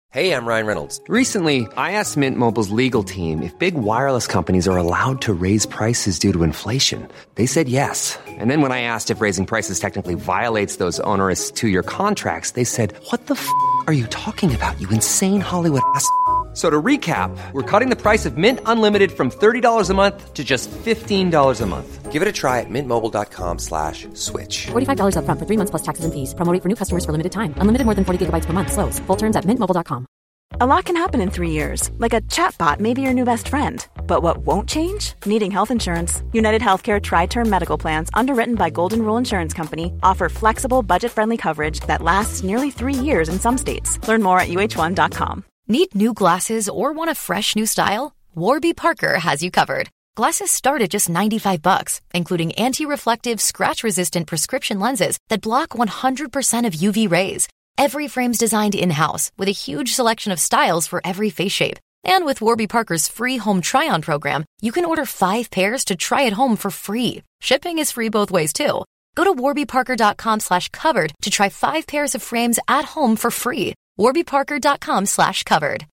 Hey, I'm Ryan Reynolds. Recently, I asked Mint Mobile's legal team if big wireless companies are allowed to raise prices due to inflation. They said yes. And then when I asked if raising prices technically violates those onerous two-year contracts, they said, "What the f*** are you talking about, you insane Hollywood ass?" So to recap, we're cutting the price of Mint Unlimited from $30 a month to just $15 a month. Give it a try at mintmobile.com/switch. $45 up front for 3 months plus taxes and fees. Promo rate for new customers for limited time. Unlimited more than 40 gigabytes per month. Slows full terms at mintmobile.com. A lot can happen in 3 years, like a chatbot may be your new best friend. But what won't change? Needing health insurance. United Healthcare Tri-Term Medical Plans, underwritten by Golden Rule Insurance Company, offer flexible, budget-friendly coverage that lasts nearly 3 years in some states. Learn more at uh1.com. Need new glasses or want a fresh new style? Warby Parker has you covered. Glasses start at just $95, including anti-reflective, scratch-resistant prescription lenses that block 100% of UV rays. Every frame's designed in-house with a huge selection of styles for every face shape. And with Warby Parker's free home try-on program, you can order 5 pairs to try at home for free. Shipping is free both ways, too. Go to warbyparker.com/covered to try 5 pairs of frames at home for free. warbyparker.com/covered.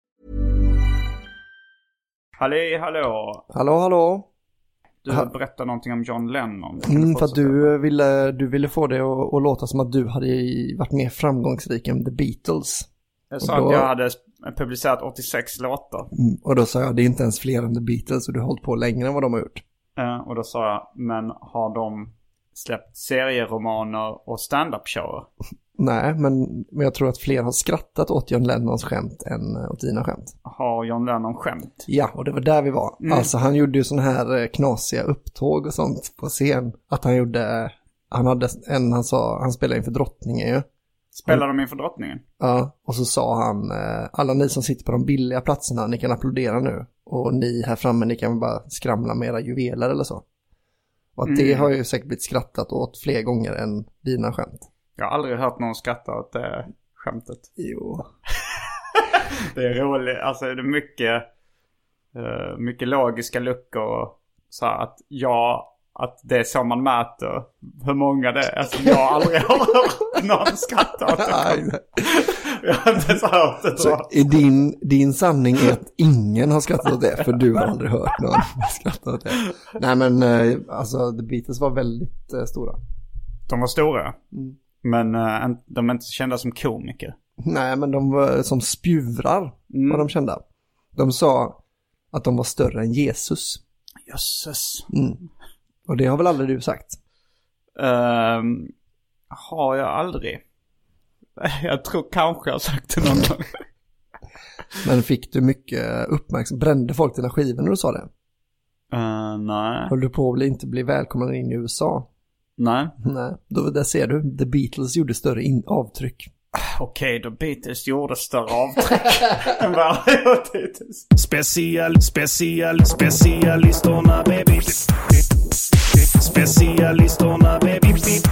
Hallå. Hallå. Du berättar någonting om John Lennon. För att du ville få det att låta som att du hade varit mer framgångsrik än The Beatles. Jag sa att jag hade publicerat 86 låtar. Och då sa jag, det är inte ens fler än The Beatles och du har hållit på längre än vad de har gjort. Och då sa jag, men har de släppt serieromaner och stand-up-shower? Nej, men jag tror att fler har skrattat åt John Lennons skämt än åt dina skämt. Har John Lennon skämt? Ja, och det var där vi var. Alltså han gjorde ju sån här knasiga upptåg och sånt på scen. Att han gjorde, han spelade inför drottningen ju. Spelar de inför drottningen? Ja, och så sa han, alla ni som sitter på de billiga platserna, ni kan applådera nu. Och ni här framme, ni kan bara skramla med era juveler eller så. Och att det har ju säkert blivit skrattat åt fler gånger än dina skämt. Jag har aldrig hört någon skratta åt det skämtet. Jo. Det är roligt. Alltså det är mycket logiska luckor. Så att det är så man mäter hur många det är. Alltså jag aldrig har hört någon skratta åt det. Jag har inte ens hört det. Så din sanning är att ingen har skrattat åt det. För du har aldrig hört någon skratta åt det. Nej men alltså The Beatles var väldigt stora. De var stora? Men de är inte kända som komiker. Nej, men de var som spjuvrar var de kända. De sa att de var större än Jesus. Jösses. Och det har väl aldrig du sagt? Har jag aldrig. Jag tror kanske jag har sagt det någon gång. Men fick du mycket uppmärksamhet? Brände folk dina skivor när du sa det? Nej. Höll du på att inte bli välkommen in i USA? Nej. Där ser du, The Beatles gjorde större avtryck. Okej, The Beatles gjorde större avtryck än vad jag gjort hittills. Specialisterna baby. Specialisterna baby.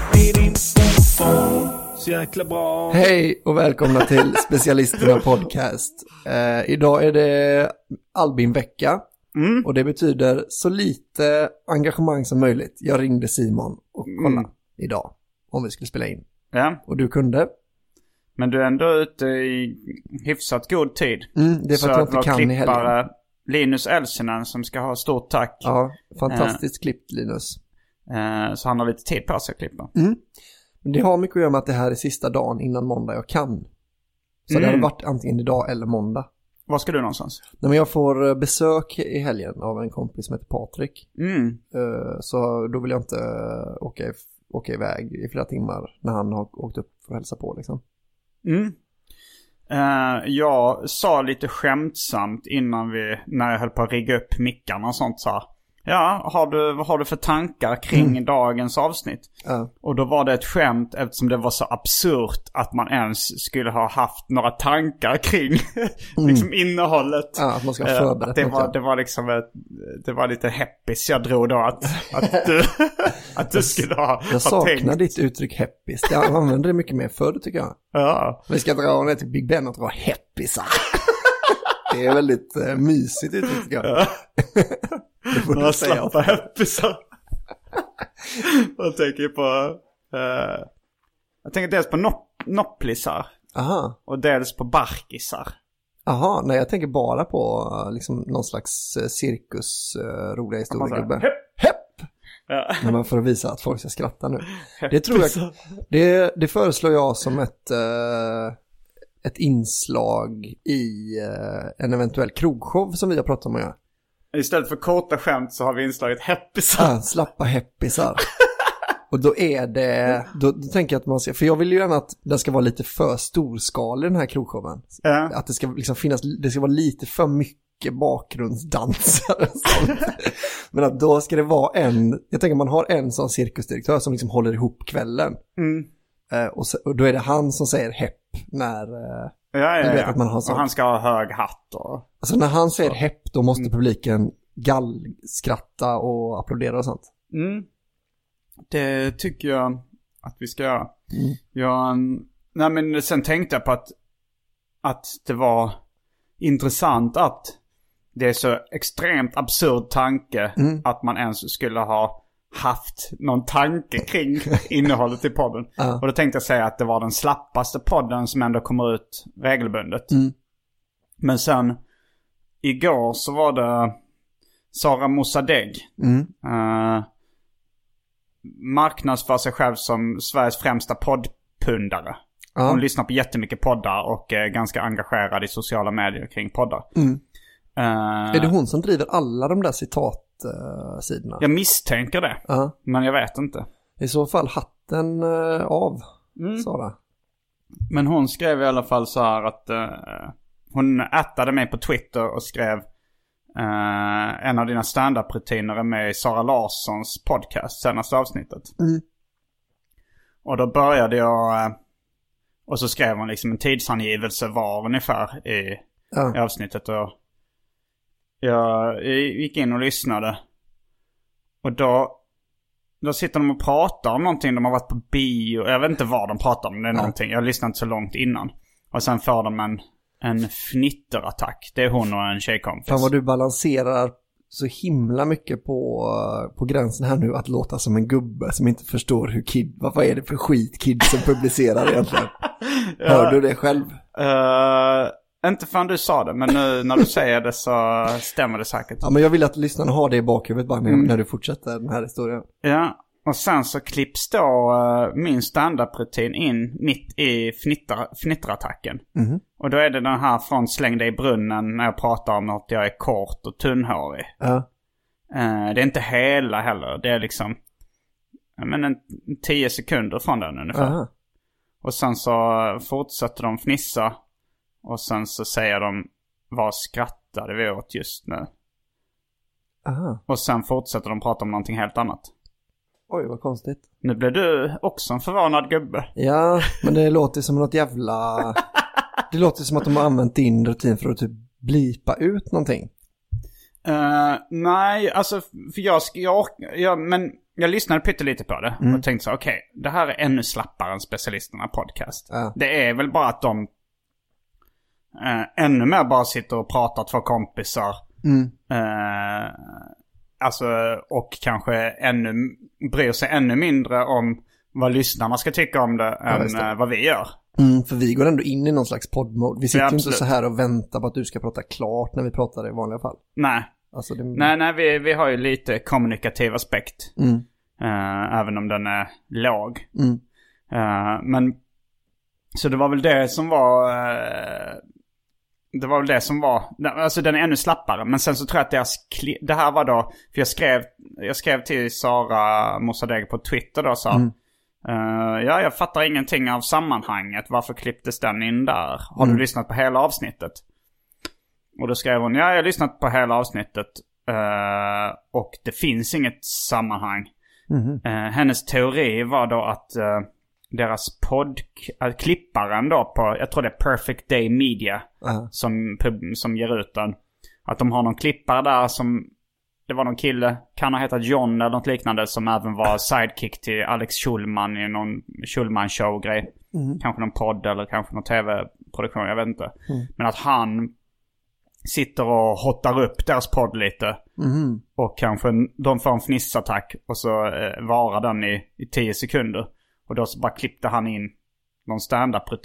Så jäkla bra. Hej och välkomna till Specialisterna podcast. Idag är det Albin-vecka. Och det betyder så lite engagemang som möjligt. Jag ringde Simon och kollade idag om vi skulle spela in. Ja. Och du kunde. Men du är ändå ute i hyfsat god tid. Det är för att jag inte kan i helgen. Linus Elsinen som ska ha stort tack. Ja, fantastiskt klippt Linus. Så han har lite tid på sig att klippa. Men det har mycket att göra med att det här är sista dagen innan måndag jag kan. Så det hade varit antingen idag eller måndag. Var ska du någonstans? Nej, men jag får besök i helgen av en kompis som heter Patrik. Så då vill jag inte åka iväg i flera timmar när han har åkt upp för att hälsa på liksom. Jag sa lite skämtsamt när jag höll på att rigga upp mickarna och sånt så. Ja, vad har du för tankar kring dagens avsnitt? Och då var det ett skämt eftersom det var så absurt att man ens skulle ha haft några tankar kring liksom innehållet. Ja, att man ska förbereda. Det var liksom det var lite heppis jag drog då att du skulle ha Jag saknar tänkt. ditt uttryck heppis. Jag använder det mycket mer förr tycker jag. Ja. Vi ska dra ner till Big Ben och dra heppisar. Det är väldigt mysigt uttryck tycker jag. Det får du säga. På heppisar. Jag tänker på jag tänker dels på nopplisar. Aha. Och dels på barkisar. Jaha, nej jag tänker bara på liksom någon slags cirkus roliga historiegubbe. Hepp! Ja. Men för att visa att folk ska skratta nu. Det tror jag, det föreslår jag som ett inslag i en eventuell krogshow som vi har pratat om att göra. Istället för korta skämt så har vi inslaget heppisar. Ja, slappa heppisar. Och då är det, då tänker jag att man ska, för jag vill ju gärna att den ska vara lite för storskalig den här krogshowen. Att det ska liksom finnas, det ska vara lite för mycket bakgrundsdansar och sånt. Men att då ska det vara jag tänker man har en sån cirkusdirektör som liksom håller ihop kvällen. Och då är det han som säger hepp när vet att man har sånt. Och han ska ha hög hatt. Alltså när han säger hepp då måste publiken gallskratta och applådera och sånt. Det tycker jag att vi ska göra. Nej men sen tänkte jag på att det var intressant att det är så extremt absurd tanke att man ens skulle ha haft någon tanke kring innehållet i podden. Och då tänkte jag säga att det var den slappaste podden som ändå kommer ut regelbundet. Men sen igår så var det Sara Mossadegh. Marknadsför sig själv som Sveriges främsta poddpundare. Hon lyssnar på jättemycket poddar och är ganska engagerad i sociala medier kring poddar. Är det hon som driver alla de där citatsidorna? Jag misstänker det, men jag vet inte. I så fall hatten av, Sara. Men hon skrev i alla fall så här att hon ättade mig på Twitter och skrev en av dina stand-up-rutiner är med i Sara Larssons podcast, senaste avsnittet. Och då började jag och så skrev hon liksom en tidsangivelse var ungefär i avsnittet. Och jag gick in och lyssnade. Och då sitter de och pratar om någonting. De har varit på bio. Jag vet inte vad de pratar om. Det är någonting. Jag lyssnade inte så långt innan. Och sen får de en fnitterattack. Det är hon och en tjejkompis. Fan vad du balanserar så himla mycket på gränsen här nu att låta som en gubbe som inte förstår hur vad är det för skit kids som publicerar egentligen. Hör du det själv? Inte fan du sa det, men nu när du säger det så stämmer det säkert. Ja, men jag vill att lyssnarna har det i bakhuvudet bara när du fortsätter den här historien. Ja, och sen så klipps då min stand-up-rutin in mitt i fnitterattacken. Och då är det den här från släng dig i brunnen när jag pratar om att jag är kort och tunnhårig. Det är inte hela heller. Det är liksom 10 sekunder från den ungefär. Och sen så fortsätter de fnissa. Och sen så säger de, vad skrattade vi åt just nu? Och sen fortsätter de prata om någonting helt annat. Oj, vad konstigt. Nu blev du också en förvånad gubbe. Ja, men det låter som något jävla... Det låter som att de har använt din rutin för att typ blipa ut någonting. Nej, alltså för jag lyssnade pyttelite på det och tänkte så okej, det här är ännu slappare än Specialisterna podcast. Det är väl bara att de ännu mer bara sitter och pratar två kompisar. Alltså, och kanske bryr sig ännu mindre om vad lyssnarna ska tycka om det än vad vi gör. För vi går ändå in i någon slags poddmode. Vi sitter ju inte så här och väntar på att du ska prata klart när vi pratar i vanliga fall. Nej. Alltså Nej, vi har ju lite kommunikativ aspekt. Även om den är låg. Men så det var väl det som var... Det var väl det som var... Alltså den är ännu slappare. Men sen så tror jag att det här var då... För jag skrev till Sara Mossadegh på Twitter då så... jag fattar ingenting av sammanhanget. Varför klipptes den in där? Har du lyssnat på hela avsnittet? Och då skrev hon, jag har lyssnat på hela avsnittet. Och det finns inget sammanhang. Hennes teori var då att deras klipparen då på, jag tror det är Perfect Day Media som ger ut den. Att de har någon klippare där som, det var någon kille, kan ha hetat John eller något liknande, som även var sidekick till Alex Schulman i någon Schulman-show-grej. Kanske någon podd eller kanske någon tv-produktion, jag vet inte. Men att han sitter och hottar upp deras podd lite. Och kanske de får en fnissattack och så varar den i 10 sekunder. Och då så bara klippte han in någon stand-up-rutin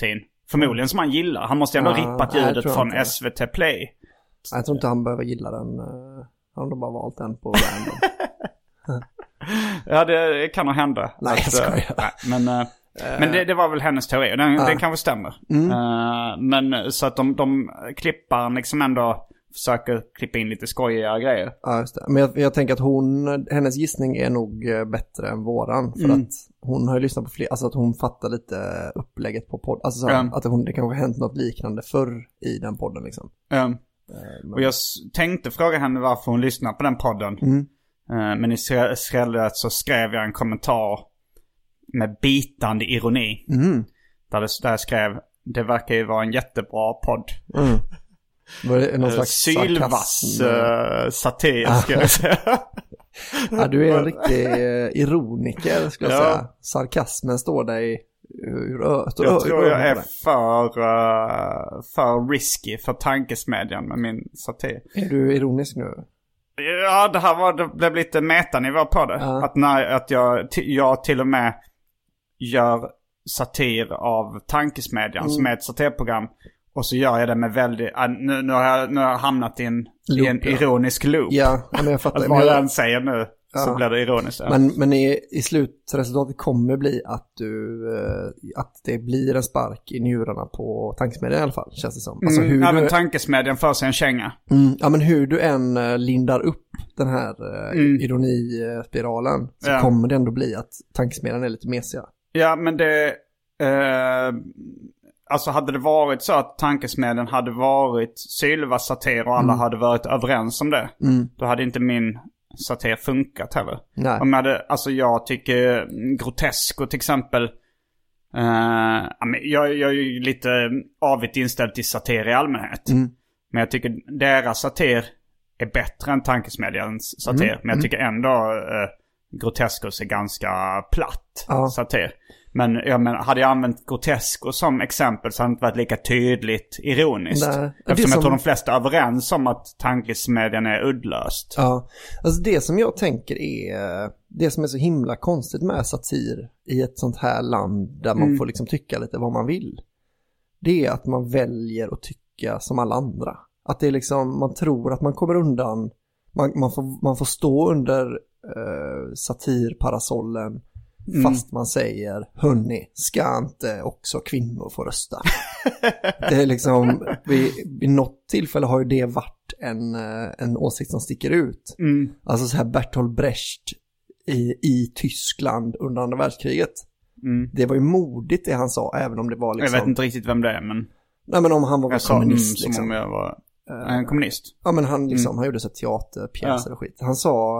Förmodligen som han gillar. Han måste ju ändå rippat ljudet från SVT Play. Jag tror inte han behöver gilla den. Han har bara valt den på random. Ja, det kan nog hända. Nej, jag skojar. Men det var väl hennes teori. Den kanske stämmer. Men så att de klippar liksom ändå försöker klippa in lite skojiga grejer. Ja, just det. Men jag tänker att hennes gissning är nog bättre än våran. För att hon har ju lyssnat på fler, alltså att hon fattar lite upplägget på podd. Alltså att det kanske hänt något liknande förr i den podden liksom. Och jag tänkte fråga henne varför hon lyssnar på den podden. Men istället så skrev jag en kommentar med bitande ironi. Där jag skrev, det verkar ju vara en jättebra podd. Var det någon slags sylvass satir ska jag säga. Ja, du är en riktig ironiker skulle jag säga. Sarkasmen står dig jag tror jag är för risky för tankesmedjan med min satir. Är du ironisk nu? Ja, det blev lite metanivå på det. Att jag till och med gör satir av tankesmedjan som är ett satirprogram. Och så gör jag det med väldigt... Nu har jag hamnat i en ironisk loop. Ja, men jag fattar. Vad jag än säger nu så blir det ironiskt. Ja. Men i slutresultatet kommer bli att det blir en spark i njurarna på tankesmedjan i alla fall, känns det som. Alltså men tankesmedjan för sig en känga. Ja, men hur du än lindar upp den här ironispiralen så kommer det ändå bli att tankesmedjan är lite mesiga. Ja, men det... Alltså hade det varit så att tankesmedjan hade varit sylvass satir och alla hade varit överens om det, då hade inte min satir funkat heller. Nej. Jag tycker Grotesco till exempel, jag är ju lite avigt inställd till satir i allmänhet. Men jag tycker deras satir är bättre än tankesmedjans satir. Men jag tycker ändå Grotescos är ganska platt satir. Men hade jag använt Grotesco som exempel så hade det inte varit lika tydligt ironiskt. Eftersom jag tror de flesta är överens om att tankesmedjan är uddlöst. Ja, alltså det som jag tänker är det som är så himla konstigt med satir i ett sånt här land där man får liksom tycka lite vad man vill. Det är att man väljer att tycka som alla andra. Att det är liksom, man tror att man kommer undan, man får stå under satirparasollen. Fast man säger, hörni, ska inte också kvinnor få rösta? Det är liksom, vid något tillfälle har ju det varit en åsikt som sticker ut. Alltså så här Bertolt Brecht i Tyskland under andra världskriget. Det var ju modigt det han sa, även om det var liksom... Jag vet inte riktigt vem det är, men... Nej, men om han var kommunist liksom. Som om jag var en kommunist. Ja, men han liksom, han gjorde så teaterpjäser och skit. Han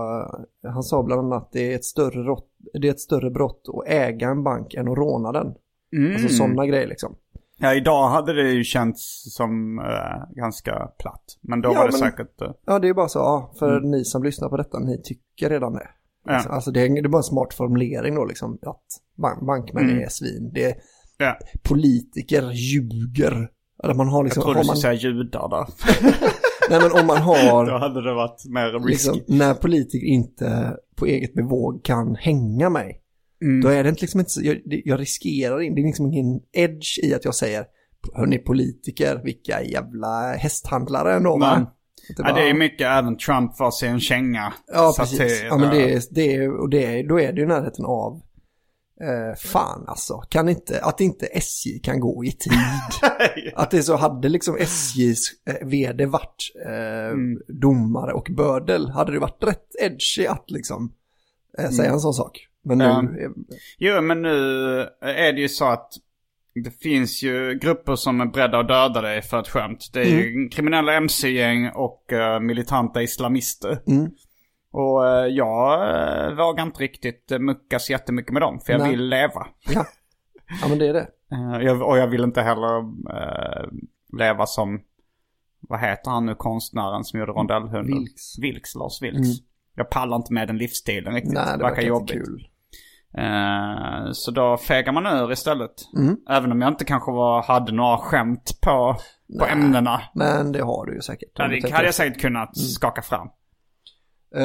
sa bland annat att det är ett större brott att äga en bank än att råna den. Alltså sådana grejer liksom. Ja, idag hade det ju känts som ganska platt. Men då var det säkert... Ja, det är bara så. För ni som lyssnar på detta, ni tycker redan det. Alltså det är bara en smart formulering då liksom. Att bankmän är svin. Det är politiker ljuger. Eller man har liksom, jag tror du skulle säga judar där. Nej, men om man har... Då hade det varit mer risky. Liksom, när politiker inte på eget bevåg kan hänga mig. Då är det liksom inte så... Jag riskerar inte. Det är liksom ingen edge i att jag säger, hörni politiker, vilka jävla hästhandlare ändå, va? Det är mycket, även Trump får sig en känga. Ja, precis. Ja, men då är det ju närheten av fan alltså, att inte SJ kan gå i tid. Att det så hade liksom SJs vd varit domare och bördel, hade det varit rätt edgy att liksom säga en sån sak. Men nu... Jo, men nu är det ju så att det finns ju grupper som är beredda att döda dig för ett skämt. Det är ju kriminella MC-gäng och militanta islamister. Och jag vågar inte riktigt muckas jättemycket med dem. För jag vill leva. Ja, men det är det. Och jag vill inte heller leva som... Vad heter han nu, konstnären som gjorde rondellhunden? Lars Vilks. Jag pallar inte med den livsstilen riktigt. Nej, det verkar jobbigt. Kul. Så då fegar man ur istället. Även om jag inte kanske hade några skämt på ämnena. Men det har du ju säkert. Ja, det hade jag säkert kunnat skaka fram.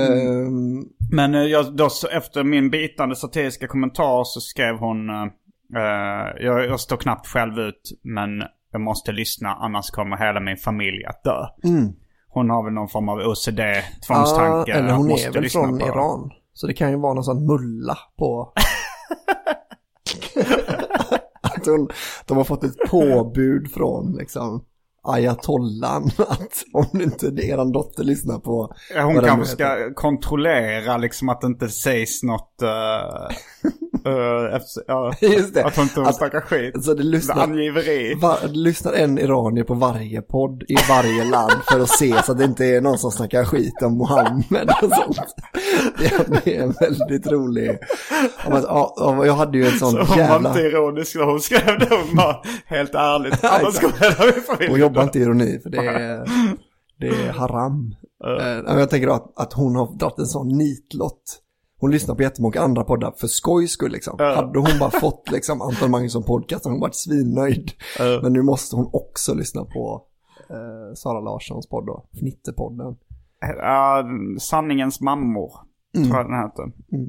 Men jag, då, efter min bitande satiriska kommentar så skrev hon Jag står knappt själv ut, men jag måste lyssna, annars kommer hela min familj att dö. Hon har väl någon form av OCD-tvångstanke. Eller hon är väl från Iran. Så det kan ju vara någon sån mulla på... att de har fått ett påbud från liksom ayatollan att om inte eran dotter lyssnar på... Hon kanske ska kontrollera liksom att det inte sägs något... Just det. Att hon inte snackar skit. Så det lyssnar en iranier på varje podd i varje land för att se så att det inte är någon som snackar skit om Mohammed och sånt. Det är en väldigt rolig... Jag hade ju en sån så jävla... hon var inte ironisk när hon skrev det. Hon var helt ärligt. Annars skulle hon jobbar inte ironi för det är haram. Jag tänker att hon har dragit en sån nitlott. Hon lyssnar på jättemånga andra poddar för skojs skull liksom. Hade hon bara fått liksom Anton Magnusson podcast hade hon varit svinnöjd. Men nu måste hon också lyssna på Sara Larssons podd då, Fnitterpodden. Sanningens mammor tror jag den heter.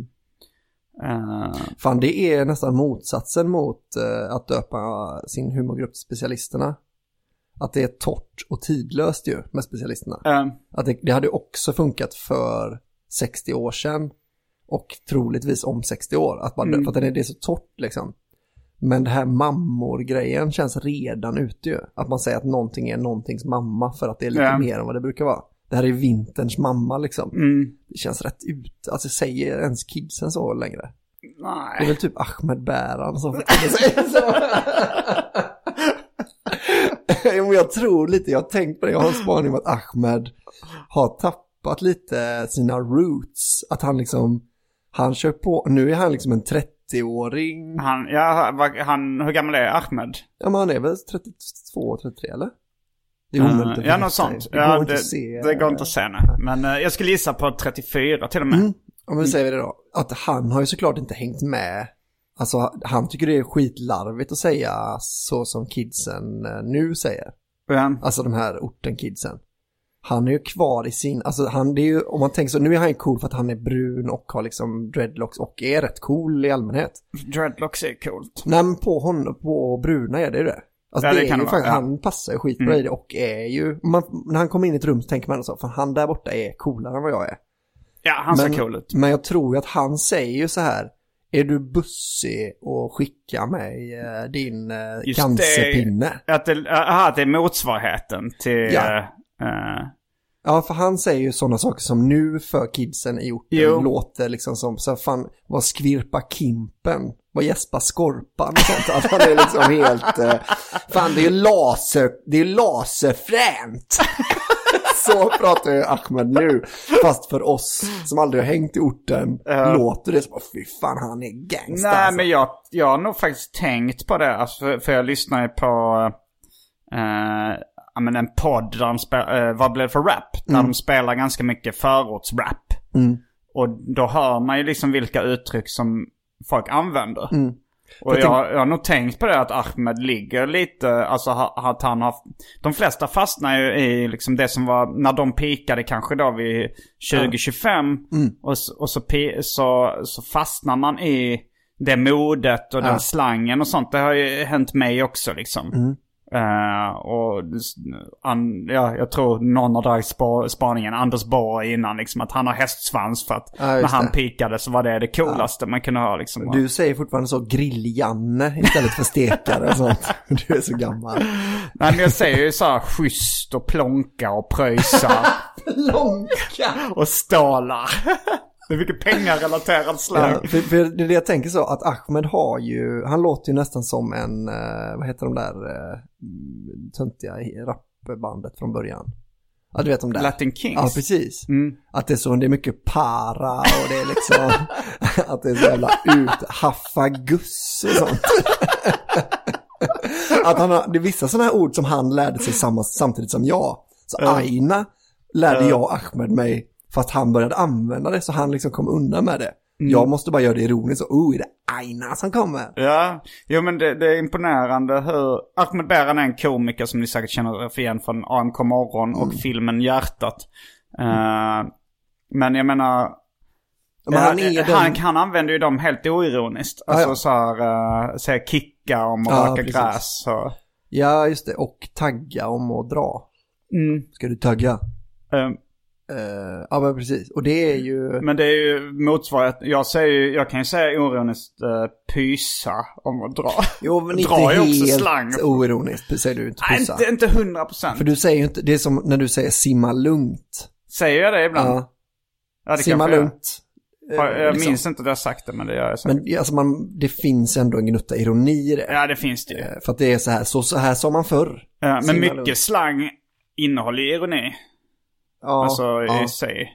Fan, det är nästan motsatsen mot att döpa sin humorgrupp till Specialisterna. Att det är torrt och tidlöst ju med Specialisterna. Att det hade också funkat för 60 år sedan. Och troligtvis om 60 år. För att det är så torrt liksom. Men det här mammor-grejen känns redan ute ju. Att man säger att någonting är någontings mamma för att det är lite mer än vad det brukar vara. Det här är vinterns mamma liksom. Det känns rätt ut. Alltså säger ens kidsen så längre? Nej. Det är väl typ Ahmed Bäran som säger så. Jag tror lite, jag har tänkt på det. Jag har en spaning om att Ahmed har tappat lite sina roots. Att han liksom... Han kör på, nu är han liksom en 30-åring. Hur gammal är Ahmed? Ja, men han är väl 32, 33 eller? Det är omöjligt något sånt. Det går inte att se. Men jag skulle gissa på 34 till och med. Om vi säger det då. Att han har ju såklart inte hängt med. Alltså han tycker det är skitlarvigt att säga så som kidsen nu säger. Alltså de här orten-kidsen. Han är ju kvar i sin, alltså det är ju, om man tänker så, nu är han ju cool för att han är brun och har liksom dreadlocks och är rätt cool i allmänhet. Dreadlocks är coolt. Nej, men på bruna är det ju det. Alltså det är ju faktiskt, han passar ju skitbra i det och är ju, när han kommer in i ett rum så tänker man så, för han där borta är coolare än vad jag är. Ja, han ser cool ut. Men jag tror ju att han säger ju så här, är du bussig och skicka mig din cancerpinne? Att det är motsvarigheten till... Ja, för han säger ju sådana saker som nu för kidsen i orten låter liksom som så fan, vad skvirpa Kimpen, vad gäspa Skorpan och sånt. Att han är liksom helt fan, det är laserfränt. Så pratar ju Ahmed nu. Fast för oss som aldrig har hängt i orten låter det som, fy fan, han är gangster. Nej, alltså. men jag har nog faktiskt tänkt på det. Alltså, för jag lyssnar ju på en podd där vad blev det för rap? Där de spelar ganska mycket förortsrap. Och då hör man ju liksom vilka uttryck som folk använder. Och jag har nog tänkt på det att Ahmed ligger lite, alltså att han har, de flesta fastnar ju i liksom det som var när de pikade kanske då vid 2025 och så fastnar man i det modet och den slangen och sånt. Det har ju hänt mig också liksom. Jag tror någon har dragit spaningen Anders Borg innan liksom, att han har hästsvans för att när han pikade så var det coolaste man kunde ha liksom. Du säger fortfarande så grilljanne istället för stekare och sånt. Du är så gammal. Nej, men jag säger ju så här schysst och plonka och pröjsa. Plonka och stålar. Det är mycket pengarrelaterad slang. Ja, för det är det jag tänker så, att Ahmed har ju, han låter ju nästan som en, vad heter de där töntiga rapbandet från början. Ja, du vet de där. Latin Kings. Ja, precis. Att det är så, det är mycket para och det är liksom, att det är så jävla haffaguss och sånt. Att det är vissa sådana här ord som han lärde sig samtidigt som jag. Så Aina lärde jag Ahmed mig fast han började använda det, så han liksom kom undan med det. Jag måste bara göra det ironiskt. Så, är det Aina som kommer? Ja, jo men det är imponerande hur... Ahmed Bäran är en komiker som ni säkert känner igen från AMK Morgon och filmen Hjärtat. Men jag menar, Men han använder ju dem helt oironiskt. Alltså så här, säga kicka om att raka gräs. Så. Ja, just det. Och tagga om att dra. Ska du tagga? Ja, men precis. Och det är ju... Men det är ju motsvarigt. Jag kan ju säga oironiskt pysa om att dra. Jo, men inte helt oironiskt säger du inte pysa. Nej, inte 100%. För du säger ju inte... Det är som när du säger simma lugnt. Säger jag det ibland? Ja, det simma lugnt. Jag minns inte att jag har sagt det, men det gör jag säkert. Men alltså det finns ändå en gnutta ironi i det. Ja, det finns det ju. För att det är så här sa man förr. Ja, men mycket slang innehåller ironi. Alltså i sig.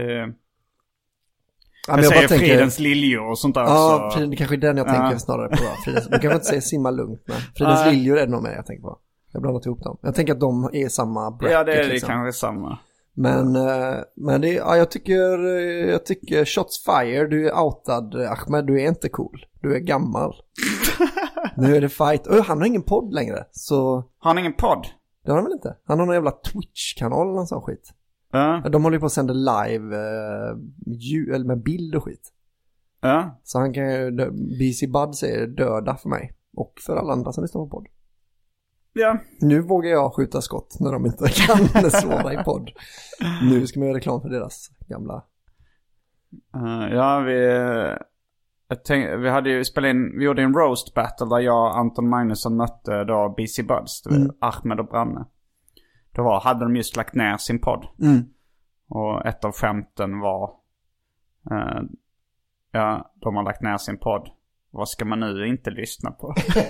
Jag säger Fridens liljor och sånt där. Ja, det kanske är den jag tänker snarare på. Du kanske inte säger simma lugnt, men Fridens liljor är det nog mer jag tänker på. Jag blandat ihop dem. Jag tänker att de är samma bracket. Ja, det är liksom. kanske samma. Men det, jag tycker shots fire, du är outad Ahmed, du är inte cool. Du är gammal. Nu är det fight. Han har ingen podd längre. Så... Har han ingen podd? Det har han väl inte. Han har någon jävla Twitch-kanal eller någon sån skit. De håller på att sända live eller med bild och skit. Så han kan ju, BC Buds är döda för mig. Och för alla andra som lyssnar på podd. Ja. Nu vågar jag skjuta skott när de inte kan svara i podd. Nu ska man göra reklam för deras gamla. Vi hade ju spelat in, vi gjorde en roast battle där jag och Anton Magnusson mötte då BC Buds, Ahmed och Branne. Då hade de just lagt ner sin podd. Och ett av skämten var de har lagt ner sin podd. Vad ska man nu inte lyssna på?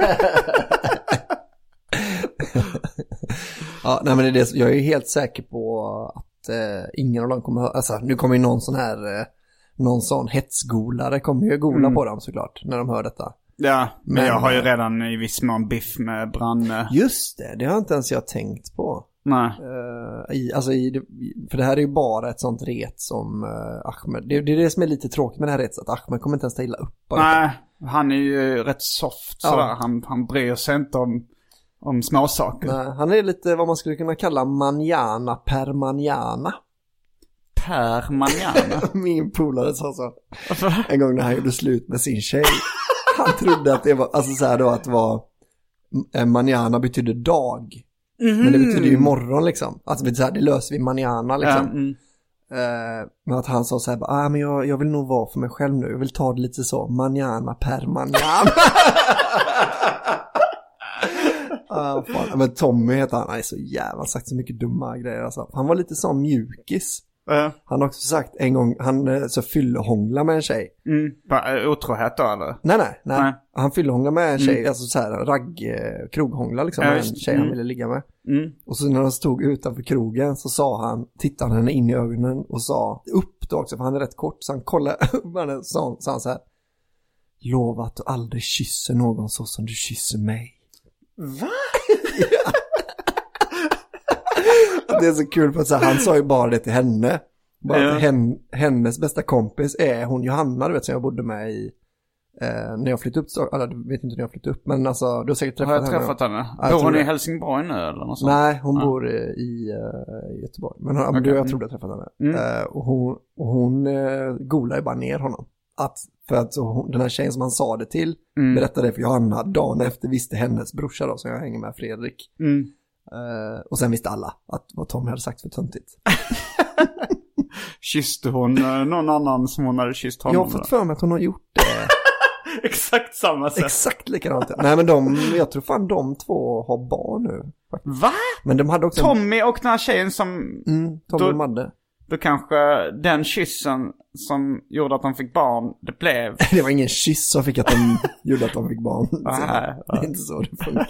Ja, nej, men det är det, jag är helt säker på att ingen av dem kommer höra. Alltså, nu kommer ju någon sån hetsgolare kommer ju gola på dem såklart när de hör detta. Ja, men jag har ju redan i viss mån biff med Branne. Just det har inte ens jag tänkt på. Nej. För det här är ju bara ett sånt ret som Ahmed. Det är det som är lite tråkigt med det här retet, att Ahmed kommer inte ens illa upp. Nej, han är ju rätt soft sådär. Han bryr sig inte om småsaker. Nej, han är lite vad man skulle kunna kalla manjana per manjana. Per manjana? Min polare sa så. En gång när han gjorde slut med sin tjej. Han trodde att det var, alltså så här då, att det var manjana betyder dag. Men det betyder ju morgon liksom. Alltså det löser vi manjana liksom. Men att han sa så här, men jag vill nog vara för mig själv nu. Jag vill ta det lite så, manjana per manjana. Men Tommy heter han är så jävla sagt så mycket dumma grejer alltså. Han var lite sån mjukis. Han har också sagt en gång han så fyllehångla med en tjej. Otrohet då eller? Nej. Han fyllehångla med en tjej, alltså så här kroghångla liksom med en tjej han ville ligga med. Och så när de stod utanför krogen så tittade han henne in i ögonen och sa upp då också, för han är rätt kort, så han kollade upp henne, sa han så här: lova att du aldrig kysser någon så som du kysser mig. Va? Det är så kul för att så här, han sa ju bara det till henne. Bara att hennes bästa kompis är hon Johanna, du vet, som jag bodde med i när jag flyttade upp. Eller du vet inte när jag flyttade upp, men alltså du har säkert träffat henne. Har jag träffat henne? Bor hon i Helsingborg nu eller något sånt? Nej, hon bor i Göteborg. Men jag trodde jag träffat henne. Och hon golar ju bara ner honom. För att den här tjejen som han sa det till berättade för Johanna dagen efter, visste hennes brorsa då, som jag hänger med, Fredrik. Och sen visste alla att vad Tom hade sagt för töntigt. Kysste hon någon annan som hon hade kysst honom? Jag har fått för mig att hon har gjort det. Exakt samma sätt. Exakt likadant. Nej, men jag tror fan de två har barn nu. Va? Men de hade också Tommy och den här tjejen som... Tommy och Madde. Då kanske den kyssen som gjorde att de fick barn, det blev... Det var ingen kyss som fick att de gjorde att de fick barn. Det är inte så det funkar.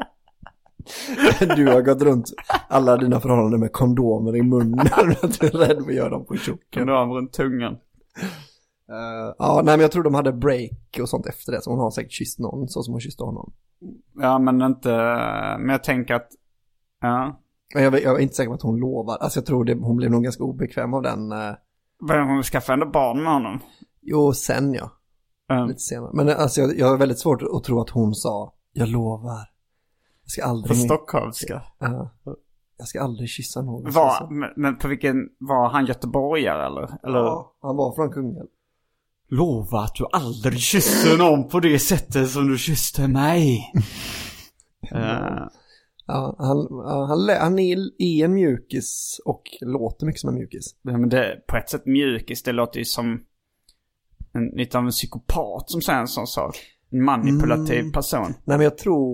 Du har gått runt alla dina förhållanden med kondomer i munnen. Att du är rädd för att göra dem på tjocken. Kondom runt tungan. Nej, men jag tror de hade break och sånt efter det. Så hon har säkert kysst någon så som hon kysste honom. Ja, men inte... Men jag tänker att... Ja. Jag är inte säker på att hon lovar. Alltså jag tror hon blev nog ganska obekväm av den. Men hon skaffade ändå barn med honom. Jo, sen ja. Lite senare. Men alltså jag har väldigt svårt att tro att hon sa, jag lovar. Jag ska aldrig... På stockholmska. Jag ska aldrig kyssa någon. Men på vilken... Var han göteborgare eller? Ja, han var från Kungälv. lova att du aldrig kysser någon på det sättet som du kysste mig. Ja, han är en mjukis och låter mycket som en mjukis. Men det, på ett sätt mjukis, det låter ju som lite av en psykopat som säger en sån sak. En manipulativ person. Nej, men jag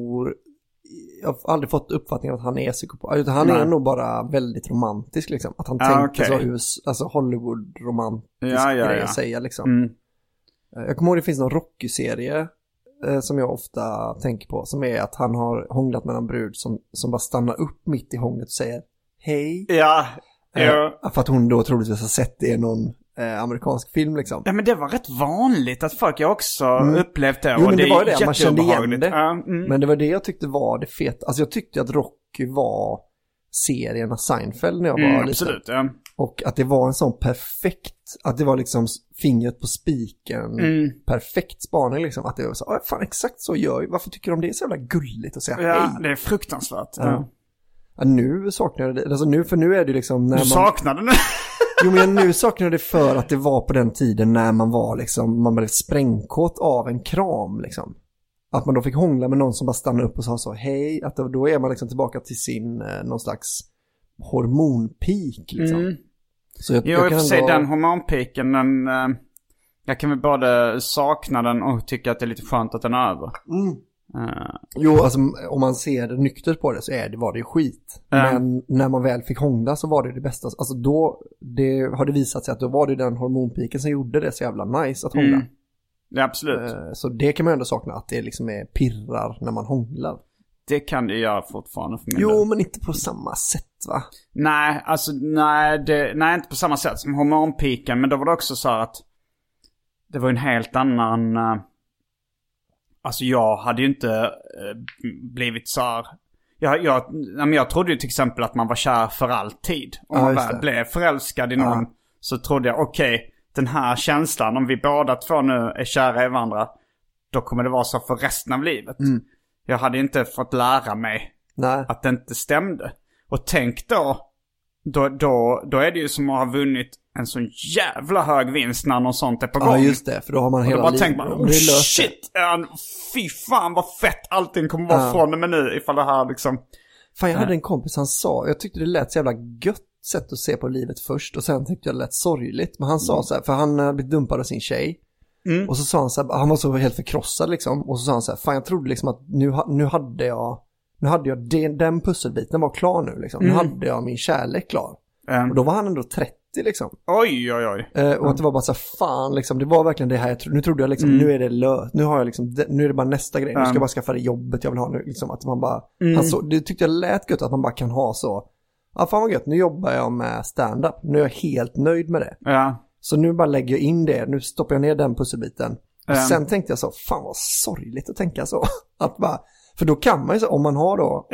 har aldrig fått uppfattningen att han är psykopat. Utan han är nog bara väldigt romantisk liksom. Att han tänker så alltså Hollywood-romantisk grej att säga liksom. Jag kommer ihåg det finns någon Rocky-serie som jag ofta tänker på, som är att han har hånglat med en brud som bara stannar upp mitt i hånglet och säger hej. Ja. För att hon då troligtvis har sett det i någon amerikansk film liksom. Ja, men det var rätt vanligt att folk jag också upplevt det. Jo, och men det var det, man kände igen det. Mm. Men det var det jag tyckte var det feta. Alltså jag tyckte att Rocky var serien av Seinfeld när jag var liten. Absolut, ja. Och att det var en sån perfekt, att det var liksom fingret på spiken, perfekt spaning liksom. Att det var så, fan exakt så gör jag. Varför tycker de det är så jävla gulligt att säga hej? Ja, det är fruktansvärt. Ja. Ja, nu saknar jag det. Alltså nu är det liksom när du saknar det nu? Jo, men nu saknar jag det för att det var på den tiden när man var liksom, man blev sprängkåt av en kram liksom. Att man då fick hångla med någon som bara stannade upp och sa så hej, att då är man liksom tillbaka till sin någon slags hormonpeak liksom. Så jag kan säga den hormonpiken, jag kan väl både sakna den och tycka att det är lite skönt att den är över. Jo, alltså om man ser det nyktert på det så var det ju skit. Men när man väl fick hångla så var det bästa. Alltså då har det visat sig att då var det den hormonpiken som gjorde det så jävla nice att hångla. Ja, absolut. Så det kan man ändå sakna, att det liksom är pirrar när man hånglar. Det kan det göra fortfarande för mig. Jo, men inte på samma sätt, va? Nej, alltså nej, inte på samma sätt som hormonpiken. Men då var det också så att det var en helt annan... Alltså jag hade ju inte blivit så här... Jag trodde ju till exempel att man var kär för alltid. Om man väl blev förälskad i någon så trodde jag, okej, den här känslan, om vi båda två nu är kära i varandra, då kommer det vara så för resten av livet. Jag hade inte fått lära mig att det inte stämde. Och tänk då är det ju som att ha vunnit en sån jävla hög vinst när något sånt är på gång. Ja, just det, för då har man hela livet. Tänk man, shit, fy fan vad fett allting kommer vara från och med nu ifall det här liksom... Fan, jag hade en kompis, han sa, jag tyckte det lät så jävla gött sätt att se på livet först, och sen tyckte jag det lät sorgligt. Men han sa så här, för han hade blivit dumpad av sin tjej. Och så sa han så här, han var så helt förkrossad liksom. Och så sa han så här, fan jag trodde liksom att nu hade jag den pusselbiten var klar nu liksom. Nu hade jag min kärlek klar. Och då var han ändå 30 liksom. Oj. Och att det var bara så här, fan liksom, det var verkligen det här nu trodde jag liksom, nu är det nu har jag liksom, nu är det bara nästa grej. Nu ska jag bara skaffa det jobbet jag vill ha nu liksom, att man bara, det tyckte jag lät gött att man bara kan ha så. Ja, fan vad gött, nu jobbar jag med stand-up. Nu är jag helt nöjd med det. Ja. Så nu bara lägger jag in det. Nu stoppar jag ner den pusselbiten. Och sen tänkte jag så, fan vad sorgligt att tänka så. Att bara, för då kan man ju så, om man har då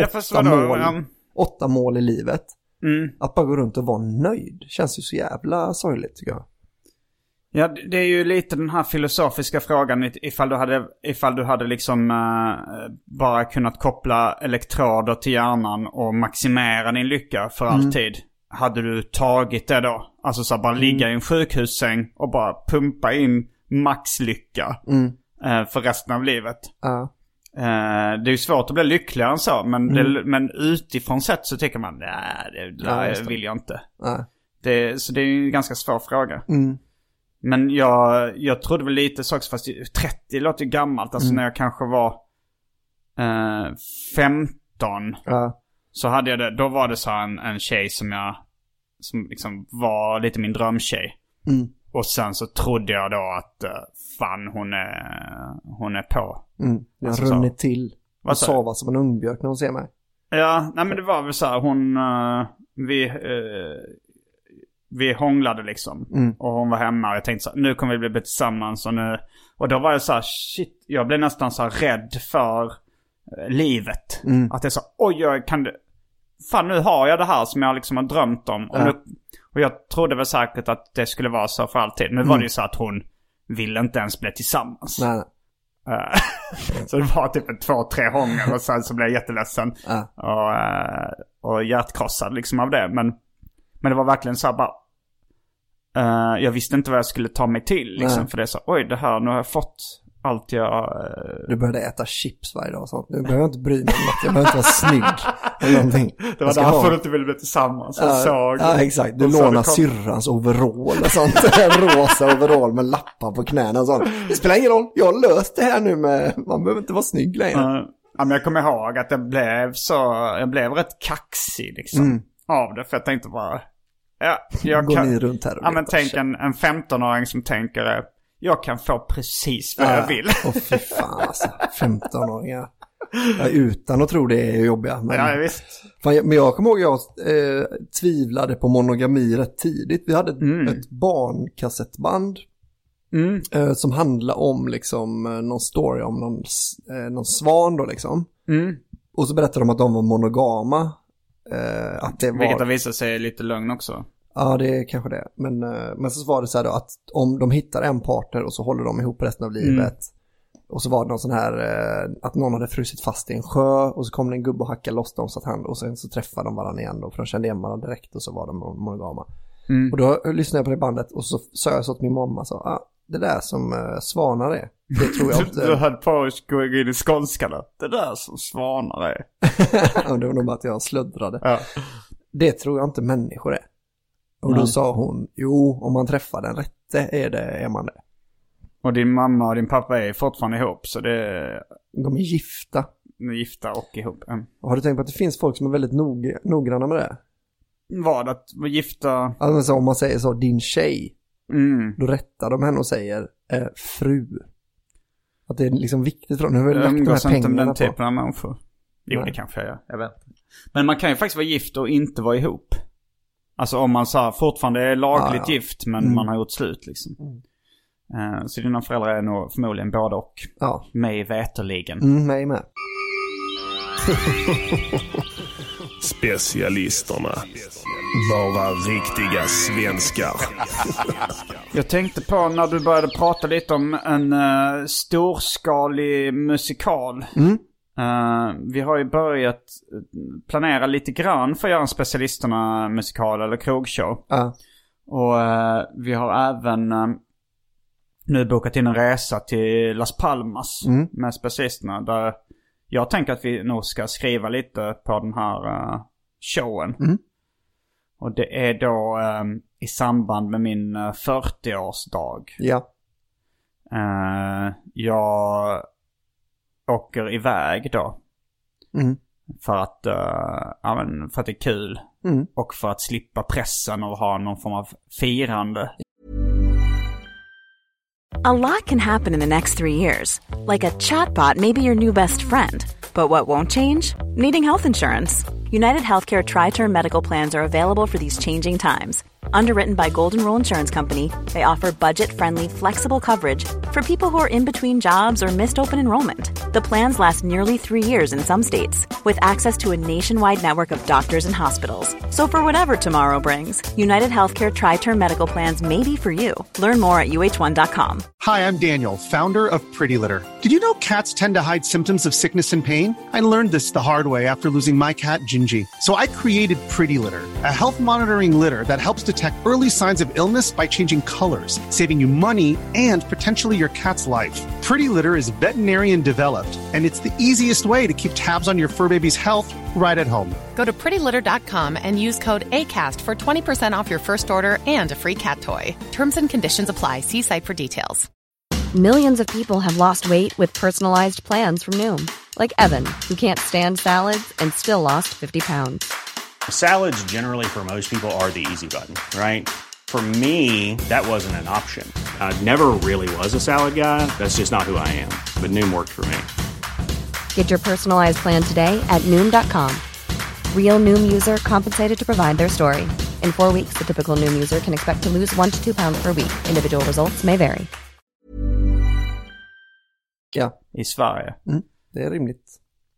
8 mål i livet. Att bara gå runt och vara nöjd. Känns ju så jävla sorgligt tycker jag. Ja, det är ju lite den här filosofiska frågan ifall du hade liksom bara kunnat koppla elektroder till hjärnan och maximera din lycka för alltid. Hade du tagit det då? Alltså så bara ligga i en sjukhussäng och bara pumpa in maxlycka för resten av livet. Det är ju svårt att bli lyckligare än så, men utifrån sett så tycker man det vill jag inte. Så det är ju en ganska svår fråga. Men jag trodde väl lite så också, fast 30 låter ju gammalt. Alltså när jag kanske var 15 så hade jag det. Då var det så en tjej som liksom var lite min drömtjej. Och sen så trodde jag då att fan hon är på. Jag har runnit till. Och sova som en ungbjörk när hon ser mig. Ja, nej men det var väl så här, vi hånglade liksom. Och hon var hemma och jag tänkte så här, nu kommer vi bli tillsammans och då var jag så här, shit, jag blev nästan så här rädd för livet. Att det är så, oj, fan nu har jag det här som jag liksom har drömt om. Och jag trodde väl säkert att det skulle vara så för alltid. Nu var det ju så att hon ville inte ens bli tillsammans. Nej. Så det var typ 2-3 hångel och sen så blev jag jätteledsen och hjärtkrossad liksom av det. Men det var verkligen så här bara, jag visste inte vad jag skulle ta mig till liksom. För det är så, oj det här, nu har jag fått allt jag... Du började äta chips varje dag och sånt. Nu behöver jag inte bry mig om att jag behöver inte vara snygg eller någonting. Det var därför du inte ville bli tillsammans. Ja, exakt. Du lånar syrrans overall och sånt. Rosa overall med lappar på knäna och sånt. Det spelar ingen roll. Jag har löst det här nu med... Man behöver inte vara snygg längre. Ja, men jag kommer ihåg att jag blev rätt kaxig liksom av det. För jag tänkte bara... Ja, jag går kan... ni runt här och men tänk en 15-åring som tänker... Jag kan få precis vad jag vill. Fy fan alltså. 15-åringar. Ja, utan att tro det är jobbiga. Men, ja, visst. Fan, men jag kommer ihåg att jag tvivlade på monogami rätt tidigt. Vi hade ett barnkassettband som handlade om liksom någon story om någon svan då liksom. Och så berättade de att de var monogama. Att det var... Vilket har visat sig lite lögn också. Ja, det är kanske det. Men så var det så här då att om de hittar en partner och så håller de ihop resten av livet. Och så var det någon sån här att någon hade frusit fast i en sjö och så kom det en gubbe och hackade loss dem så att och sen så träffade de varandra igen då, för de kände igen varandra direkt och så var de monogama. Och då lyssnade jag på det bandet och så sa jag så till min mamma så det där som svanar är. Det tror jag inte. Du höll på att gå in i skånskarna. Det där som svanar är. Ja, det var nog bara att jag slöddrade. Ja. Det tror jag inte människor är. Och då sa hon, jo, om man träffar den rätte är man det. Och din mamma och din pappa är fortfarande ihop, så det... De är gifta. Gifta och ihop. Har du tänkt på att det finns folk som är väldigt noggranna med det? Vad? Att vara gifta? Alltså om man säger så, din tjej. Då rättar de henne och säger fru. Att det är liksom viktigt för dem. Nu har vi lagt de här pengarna inte den på. typen av människor. Jo, det kanske jag gör. Jag vet inte. Men man kan ju faktiskt vara gift och inte vara ihop. Alltså om man så fortfarande är lagligt gift men man har gjort slut liksom. Så dina föräldrar är nog förmodligen både och. Ja. Mig veterligen. Mig med. Specialisterna. Bara riktiga svenskar. Jag tänkte på när du började prata lite om en storskalig musikal. Vi har ju börjat planera lite grann för att göra en specialisterna musikal eller krogshow. Och vi har även nu bokat in en resa till Las Palmas med specialisterna. Där jag tänker att vi nog ska skriva lite på den här showen. Och det är då i samband med min 40-årsdag. Ja. Jag åker iväg då. För att det är kul. Och för att slippa pressen och ha någon form av firande. A lot can happen in the next 3 years. Like a chatbot may be your new best friend. But what won't change? Needing health insurance. United Healthcare Tri-Term Medical Plans are available for these changing times. Underwritten by Golden Rule Insurance Company, they offer budget-friendly, flexible coverage for people who are in between jobs or missed open enrollment. The plans last nearly 3 years in some states, with access to a nationwide network of doctors and hospitals. So for whatever tomorrow brings, United Healthcare Tri-Term Medical Plans may be for you. Learn more at uh1.com. Hi, I'm Daniel, founder of Pretty Litter. Did you know cats tend to hide symptoms of sickness and pain? I learned this the hard way after losing my cat, Gingy. So I created Pretty Litter, a health monitoring litter that helps detect early signs of illness by changing colors, saving you money and potentially your cat's life. Pretty Litter is veterinarian developed, and it's the easiest way to keep tabs on your fur baby's health right at home. Go to prettylitter.com and use code ACAST for 20% off your first order and a free cat toy. Terms and conditions apply. See site for details. Millions of people have lost weight with personalized plans from Noom. Like Evan, who can't stand salads and still lost 50 pounds. Salads generally for most people are the easy button, right? For me, that wasn't an option. I never really was a salad guy. That's just not who I am. But Noom worked for me. Get your personalized plan today at Noom.com. Real Noom user compensated to provide their story. In 4 weeks, the typical Noom user can expect to lose 1 to 2 pounds per week. Individual results may vary. Ja. I Sverige. Det är rimligt.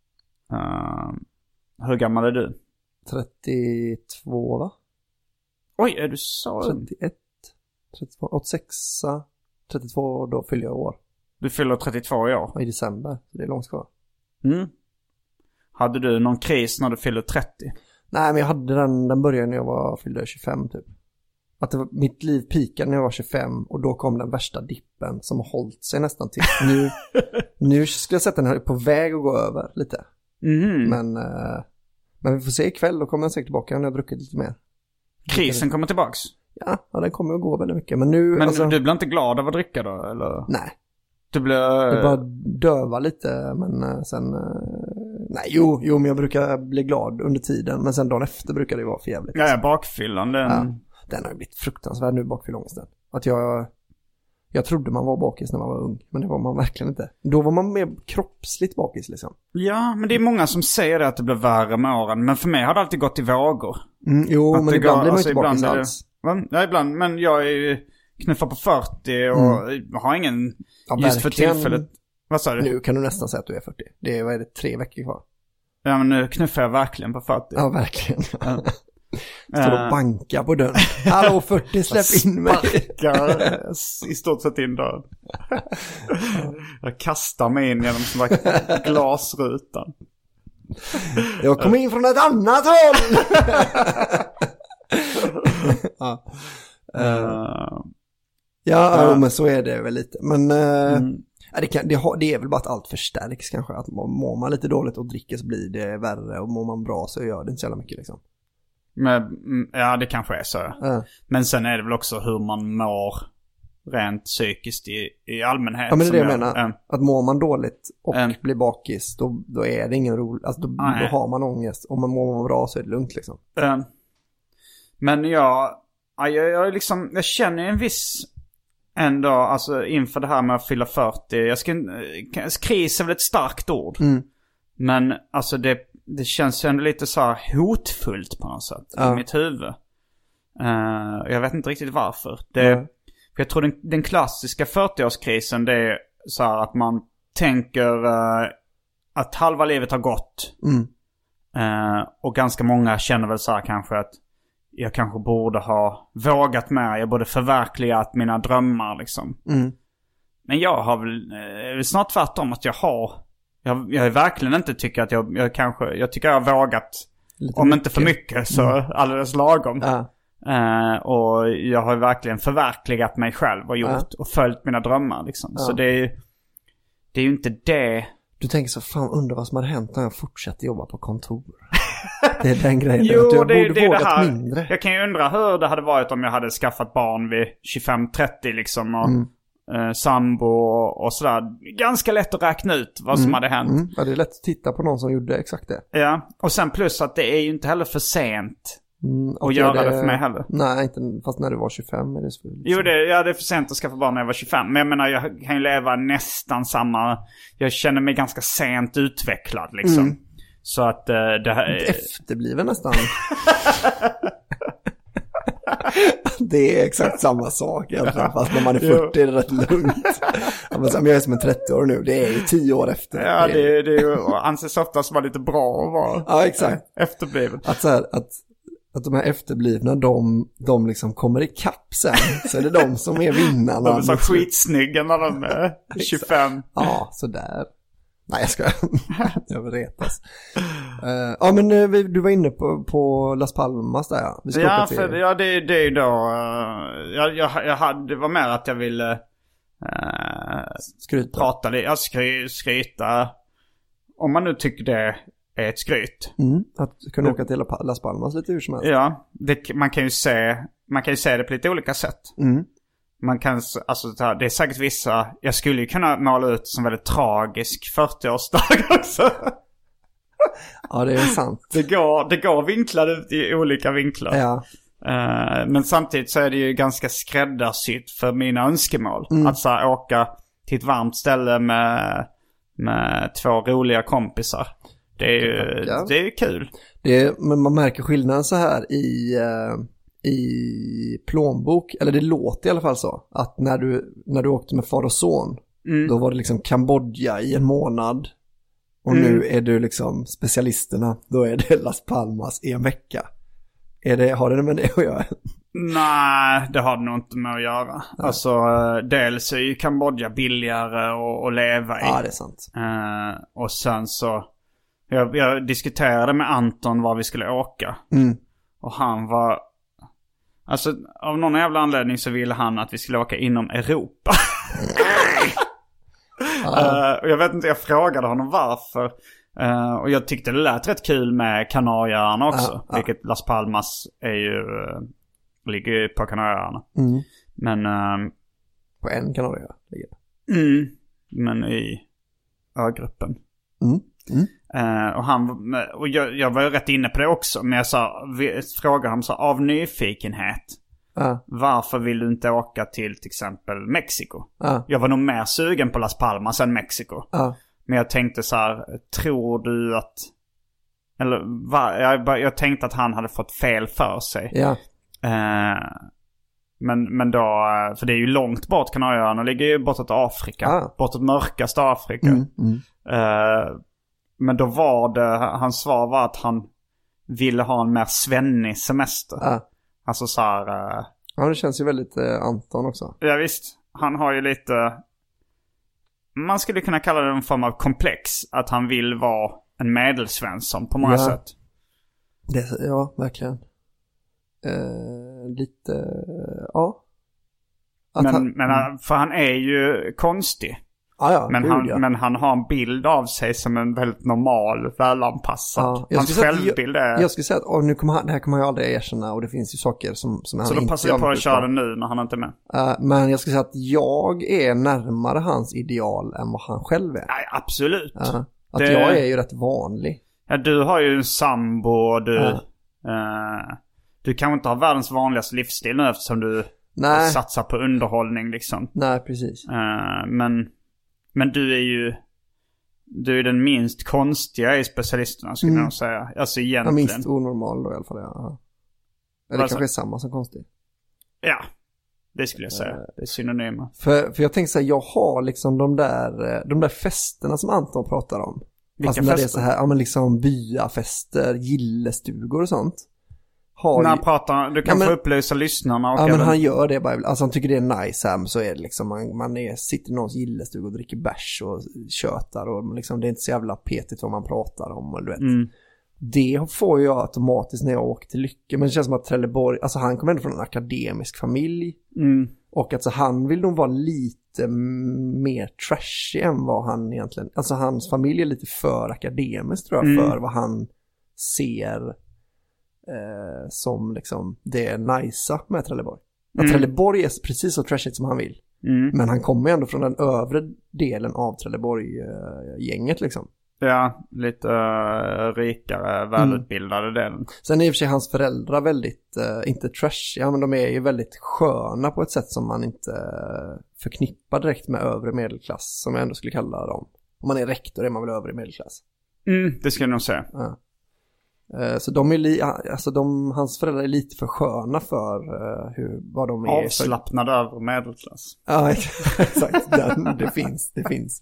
Hur gammal är du? 32, va? Oj, är du så? 31, 32, 86, 32, då fyller jag år. Du fyller 32 i år? I december, så det är långt kvar. Hade du någon kris när du fyllde 30? Nej, men jag hade den började när jag fyllde 25 typ. att mitt liv pikade när jag var 25 och då kom den värsta dippen som har hållit sig nästan till. Nu skulle jag sätta den här på väg att gå över lite. Men vi får se ikväll, då kommer jag säkert tillbaka när jag har druckit lite mer. Krisen kommer tillbaks? Ja, den kommer att gå väldigt mycket. Men nu, alltså, du blir inte glad av att dricka då? Eller? Nej. Du blir... Det bara döva lite, men sen... Nej, jo, men jag brukar bli glad under tiden. Men sen dagen efter brukar det vara för jävligt. Ja, bakfyllan. Den har ju blivit fruktansvärd nu, bakfyllångesten. Att jag trodde man var bakis när man var ung. Men det var man verkligen inte. Då var man mer kroppsligt bakis liksom. Ja, men det är många som säger det att det blir värre med åren. Men för mig har det alltid gått i vågor. Jo, men ibland blir man inte bakis alls. Ja, ibland. Men jag är ju knuffar på 40 och har ingen just för tillfället. Vad sa du? Nu kan du nästan säga att du är 40. Det är, vad är det, 3 veckor kvar? Ja, men nu knuffar jag verkligen på 40. Ja, verkligen. Står och bankar på dörren. Hallå 40, släpp in mig. Sparkar i stort sett in dörren. Jag kastar mig in genom sån där glasrutan. Jag kommer in från ett annat håll. Ja, men så är det väl lite. Men det är väl bara att allt förstärks kanske. Att mår man lite dåligt och dricker så blir det värre. Och mår man bra så gör det inte så jävla mycket liksom. Men, ja, det kanske är så. Men sen är det väl också hur man mår rent psykiskt i allmänhet. Ja, men det är det jag menar. Att mår man dåligt och blir bakis, då är det ingen rolig. Alltså då har man ångest. Om man mår bra så är det lugnt liksom. Men jag känner en viss ändå, alltså inför det här med att fylla 40. Kris är väl ett starkt ord. Men alltså det känns ju ändå lite så här hotfullt på något sätt i mitt huvud. Jag vet inte riktigt varför. För jag tror den klassiska 40-årskrisen, det är så här att man tänker att halva livet har gått. Och ganska många känner väl så här kanske att jag kanske borde ha vågat mer. Jag borde förverkligat mina drömmar liksom. Men jag har väl snart tvärtom att jag verkligen inte tycker att jag tycker jag har vågat lite om mycket. Inte för mycket så alldeles lagom. Och jag har verkligen förverkligat mig själv och gjort och följt mina drömmar liksom. Så det är ju inte det. Du tänker så, fan, undrar vad som hade hänt när jag fortsatte jobba på kontor. Det är den grejen. Jo, att jag det borde vågat det här. Mindre. Jag kan ju undra hur det hade varit om jag hade skaffat barn vid 25-30 liksom och sambo och sådär. Ganska lätt att räkna ut vad som hade hänt. Ja, det är lätt att titta på någon som gjorde exakt det. Ja, och sen plus att det är ju inte heller för sent att göra det för mig heller. Nej, inte fast när du var 25 är det så. Jo, det är för sent att skaffa barn när jag var 25. Men jag menar, jag kan ju leva nästan samma. Jag känner mig ganska sent utvecklad liksom. Så att det här efterbliven nästan. Det är exakt samma sak egentligen, fast när man är 40 är det rätt lugnt. Men jag är som en 30-år nu, det är ju 10 år efter. Ja, det är ju anses ofta som lite bra att vara efterbliven. Att de här efterblivna, de liksom kommer i kapp sen. Så är det de som är vinnarna. De är så skitsnygga när de är 25. Ja, sådär. Nej, jag ska. Jag vill retas. Ja, men du var inne på Las Palmas där, ja. Vi ska åka till... det är ju då... det var mer att jag ville... skryta. Prata lite. Skryta. Om man nu tycker det är ett skryt. Att kunna åka till Las Palmas lite hur som helst. Ja, man kan ju se det på lite olika sätt. Man kan, alltså det är säkert vissa. Jag skulle ju kunna måla ut som väldigt tragisk 40-årsdag också. Ja, det är sant. Det går vinklade ut i olika vinklar. Ja. Men samtidigt så är det ju ganska skräddarsytt för mina önskemål. Att så här, åka till ett varmt ställe med 2 roliga kompisar. Det är kul. Men man märker skillnaden så här i plånbok, eller det låter i alla fall så, att när du åkte med far och son, då var det liksom Kambodja i en månad, och nu är du liksom specialisterna, då är det Las Palmas i en vecka. Har det med det att göra? Nej, det har det nog inte med att göra. Nej. Alltså, dels är ju Kambodja billigare att leva i. Ja, det är sant. Och sen så jag diskuterade med Anton var vi skulle åka. Och han Alltså av någon jävla anledning så ville han att vi skulle åka inom Europa. Och jag vet inte, jag frågade honom varför. Och jag tyckte det lät rätt kul med Kanarieöarna också. Vilket Las Palmas är ju, ligger ju på Kanarieöarna. Men på en Kanarieö ligger det. Men i ögruppen. Och jag var ju rätt inne på det också. Men jag frågade honom så av nyfikenhet. Varför vill du inte åka till exempel Mexiko? Jag var nog mer sugen på Las Palmas än Mexiko. Men jag tänkte så här, tror du att... Jag tänkte att han hade fått fel för sig. Men då, för det är ju långt bort, Kanarieöarna ligger ju bortåt Afrika. Bortåt mörkaste Afrika. Men då var det, hans svar var att han ville ha en mer svennig semester. Alltså så här... Ja, det känns ju väldigt Anton också. Ja visst, han har ju lite... Man skulle kunna kalla det en form av komplex. Att han vill vara en medelsvensson på många sätt. Ja, verkligen. Lite... Ja. För han är ju konstig. Men han har en bild av sig som en väldigt normal, välanpassad. Hans självbild är... Jag skulle säga att det här kommer jag aldrig erkänna. Och det finns ju saker som han inte... Så då passar jag på att köra den nu när han inte är med. Men jag skulle säga att jag är närmare hans ideal än vad han själv är. Nej, absolut. Jag är ju rätt vanlig. Ja, du har ju en sambo och du kan inte ha världens vanligaste livsstil nu eftersom du satsar på underhållning liksom. Nej, precis. Men du är den minst konstiga i specialisterna skulle jag säga. Alltså egentligen. Minst onormal då i alla fall. Eller alltså, kanske är samma som konstig. Ja, det skulle jag säga. Det är synonyma. För jag tänker så här, jag har liksom de där festerna som Anton pratar om. Vilka alltså när fester? Det är så här, men liksom byafester, gillestugor och sånt. När han pratar, du kan få upplysa lyssnarna. Och men han gör det bara. Alltså han tycker det är nice här, men så är det liksom, man sitter i någons gillestuga och dricker bärs och tjötar och liksom, det är inte så jävla petigt vad man pratar om, eller du vet. Det får jag automatiskt när jag åker till Lycke. Men det känns som att Trelleborg, alltså han kommer ändå från en akademisk familj. Och alltså han vill nog vara lite mer trashy än vad han egentligen... Alltså hans familj är lite för akademisk tror jag, för vad han ser som liksom det är nice med Trelleborg. Att Trelleborg är precis så trashigt som han vill. Men han kommer ju ändå från den övre delen av Trelleborg-gänget liksom. Ja, lite rikare, välutbildade delen. Sen är i och för sig hans föräldrar väldigt, inte trashiga, men de är ju väldigt sköna på ett sätt som man inte förknippar direkt med övre medelklass, som jag ändå skulle kalla dem. Om man är rektor är man väl övre medelklass. Det ska jag nog säga. Ja. Så de är hans föräldrar är lite för sköna för vad de är. Avslappnade över medelklass. Ja, exakt. Det finns.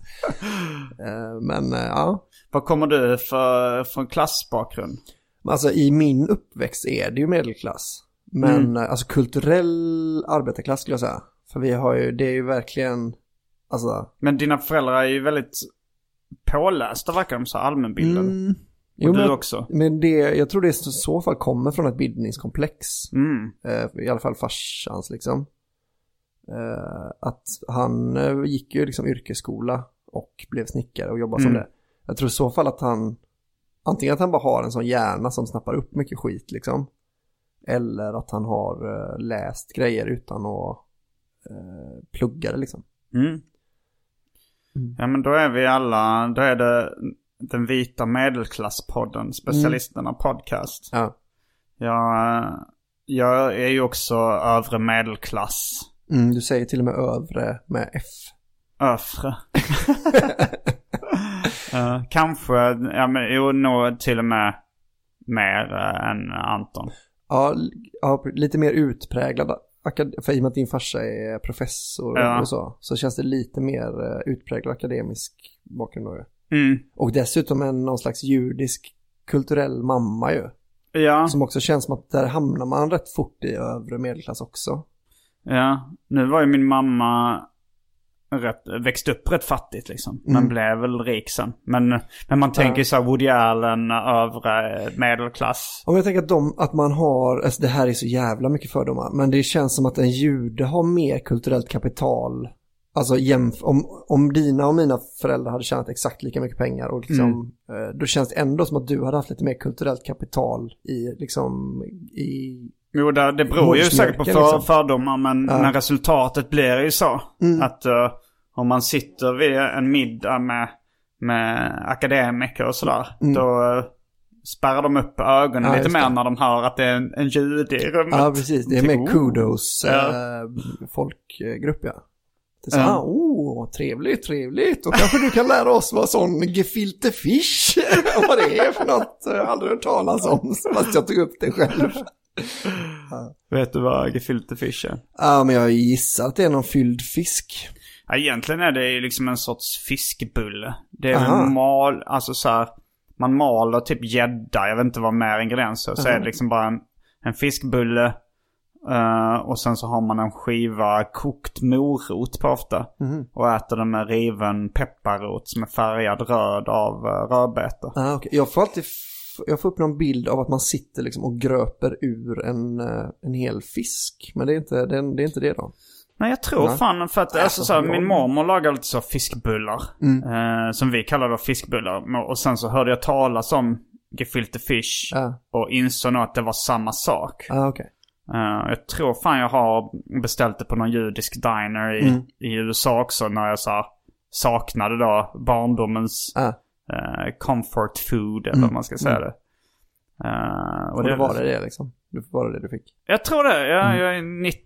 Men ja. Vad kommer du från klassbakgrund? Alltså i min uppväxt är det ju medelklass. Men alltså kulturell arbetarklass skulle jag säga. För vi har ju, det är ju verkligen alltså... Men dina föräldrar är ju väldigt pålästa, verkar de så allmänbildade. Jo, men, också. Men jag tror det i så fall kommer från ett bildningskomplex. I alla fall farsans liksom. Att han gick ju liksom yrkesskola och blev snickare och jobbade som det. Jag tror i så fall att han antingen att han bara har en sån hjärna som snappar upp mycket skit liksom. Eller att han har läst grejer utan att plugga det liksom. Ja, men då är vi alla, då är det den vita medelklasspodden, specialisterna podcast. Ja. Jag är ju också övre medelklass. Du säger till och med övre med F. Övre. Kanske, ja men nog till och med mer än Anton. Ja, lite mer utpräglad. För i och med att din farsa är professor och så känns det lite mer utpräglad akademisk bakgrund då. Och dessutom någon slags judisk kulturell mamma ju. Ja. Som också känns som att där hamnar man rätt fort i övre medelklass också. Ja, nu var ju min mamma växt upp rätt fattigt liksom. Men blev väl rik sen. Men man tänker så här Woody Allen, övre medelklass. Och jag tänker att man har, alltså det här är så jävla mycket fördomar, men det känns som att en jude har mer kulturellt kapital. Alltså om dina och mina föräldrar hade tjänat exakt lika mycket pengar och liksom, då känns det ändå som att du hade haft lite mer kulturellt kapital i liksom Jo, det beror ju säkert på fördomar, men resultatet blir ju så att om man sitter vid en middag med akademiker och sådär, då spärrar de upp ögonen lite mer när de hör att det är en jude i rummet. Ja, precis. Det är mer kudos folkgrupp, ja. Det är så, trevligt. Och kanske du kan lära oss vad sån gefilte fish och vad det är för något. Jag har aldrig hört talas om, fast jag tog upp det själv. Vet du vad gefilte fish är? Ja, men jag gissar att det är någon fylld fisk. Ja, egentligen är det ju liksom en sorts fiskbulle. Det är alltså så här, man maler typ gädda, jag vet inte vad mer ingredienser. Så är det liksom bara en fiskbulle. Och sen så har man en skiva kokt morot på ofta. Och äter den med riven pepparrot som är färgad röd av rödbete. Okay. Jag får upp någon bild av att man sitter liksom och gröper ur en hel fisk. Men det är inte det då. Nej, jag tror fan för att alltså, så här, min mormor lagar lite så fiskbullar. Som vi kallar då fiskbullar. Och sen så hörde jag talas om gefilte fish. Och insåg nog att det var samma sak. Okay. Jag tror fan jag har beställt det på någon judisk diner i USA också, när jag saknade då barndomens comfort food, eller vad man ska säga det. Och det var det liksom. Det var det du fick. Jag tror det. Jag är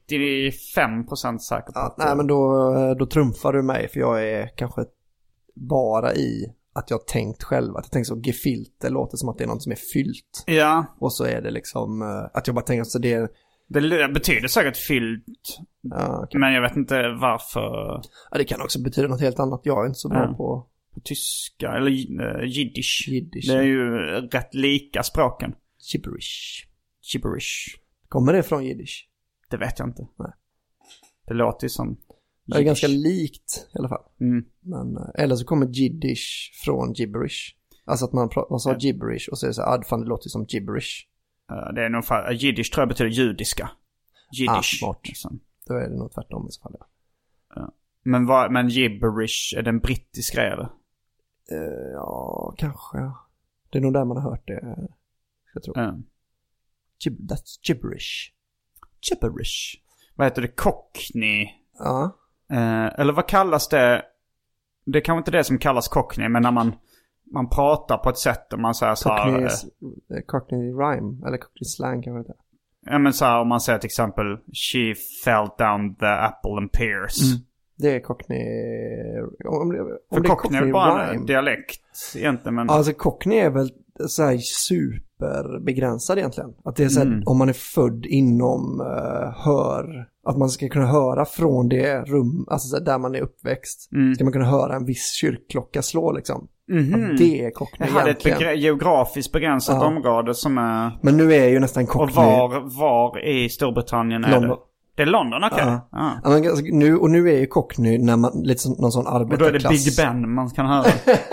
95% säker på det. Nej, men då trumfar du mig, för jag är kanske bara i att jag tänkt själv. Att jag tänkt så gefilte låter som att det är något som är fyllt. Ja. Och så är det liksom att jag bara tänker så det betyder säkert fyllt. Okay. Men jag vet inte varför. Ja, det kan också betyda något helt annat. Jag är inte så bra på tyska eller jiddisch. Det är ju rätt lika språken. Gibberish. Kommer det från jiddisch? Det vet jag inte. Nej. Det låter ju som det är ganska likt i alla fall. Men eller så kommer jiddisch från gibberish. Alltså att man sa gibberish och så är det så här, fan det låter som gibberish. Det är nog jiddisch tror jag betyder judiska. Jiddisch. Smart. Liksom. Då är det nog tvärtom i så fall. Ja. Men gibberish, är det en brittisk grej eller? Ja, kanske. Det är nog där man har hört det, jag tror. That's gibberish. Gibberish. Vad heter det? Cockney? Ja. Eller vad kallas det? Det är kanske inte det som kallas cockney, men när man pratar på ett sätt och man säger så här... Cockney rhyme, eller cockney slang kan man säga. Ja, men så här, om man säger till exempel she fell down the apple and pears. Det är cockney... För cockney är bara en dialekt egentligen, men... Alltså cockney är väl så här superbegränsad egentligen. Att det är så här, om man är född inom att man ska kunna höra från det rum, alltså så här, där man är uppväxt, ska man kunna höra en viss kyrkklocka slå liksom. Att det är cockney. Jag hade ett geografiskt begränsat område som är... Men nu är ju nästan cockney... Och var i Storbritannien är London. det? Det är London, okej. Okay. Ja, men alltså, nu är ju cockney när man lite som någon sån arbetarklass. Och då är det Big Ben man kan höra.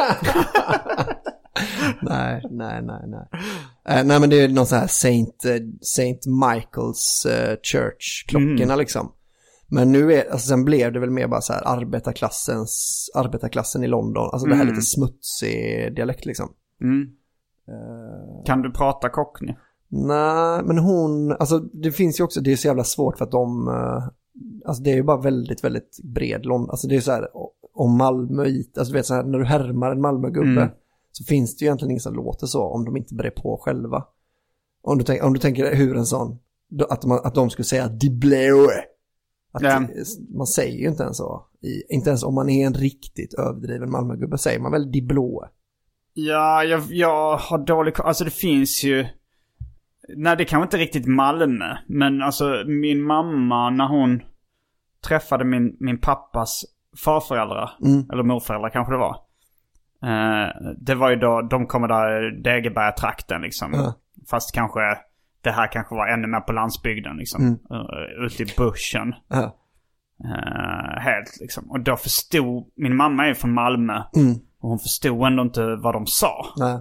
Nej. Nej, men det är någon sån här Saint Michael's Church-klockorna liksom. Men nu är, alltså sen blev det väl mer bara så här arbetarklassen i London. Alltså det här lite smutsig dialekt liksom. Kan du prata cockney? Nej, men alltså det finns ju också, det är så jävla svårt för att alltså det är ju bara väldigt, väldigt bred London. Alltså det är så här, om Malmö, alltså du vet så här, när du härmar en Malmögubbe så finns det ju egentligen ingen som låter så om de inte brer på själva. Om du tänker hur en sån, att de skulle säga de blå. Man säger ju inte ens så. Inte ens om man är en riktigt överdriven Malmögubbe säger man väl de blå. Ja, jag har dålig... Alltså det finns ju... Nej, det kanske inte riktigt Malmö. Men alltså min mamma, när hon träffade min pappas farföräldrar, eller morföräldrar kanske det var. Det var ju då, de kommer där Degeberga-trakten liksom. Fast kanske, det här kanske var ännu mer på landsbygden liksom. Ute i bushen. Helt liksom. Och då förstod, min mamma är från Malmö. Och hon förstod ändå inte vad de sa. Nej.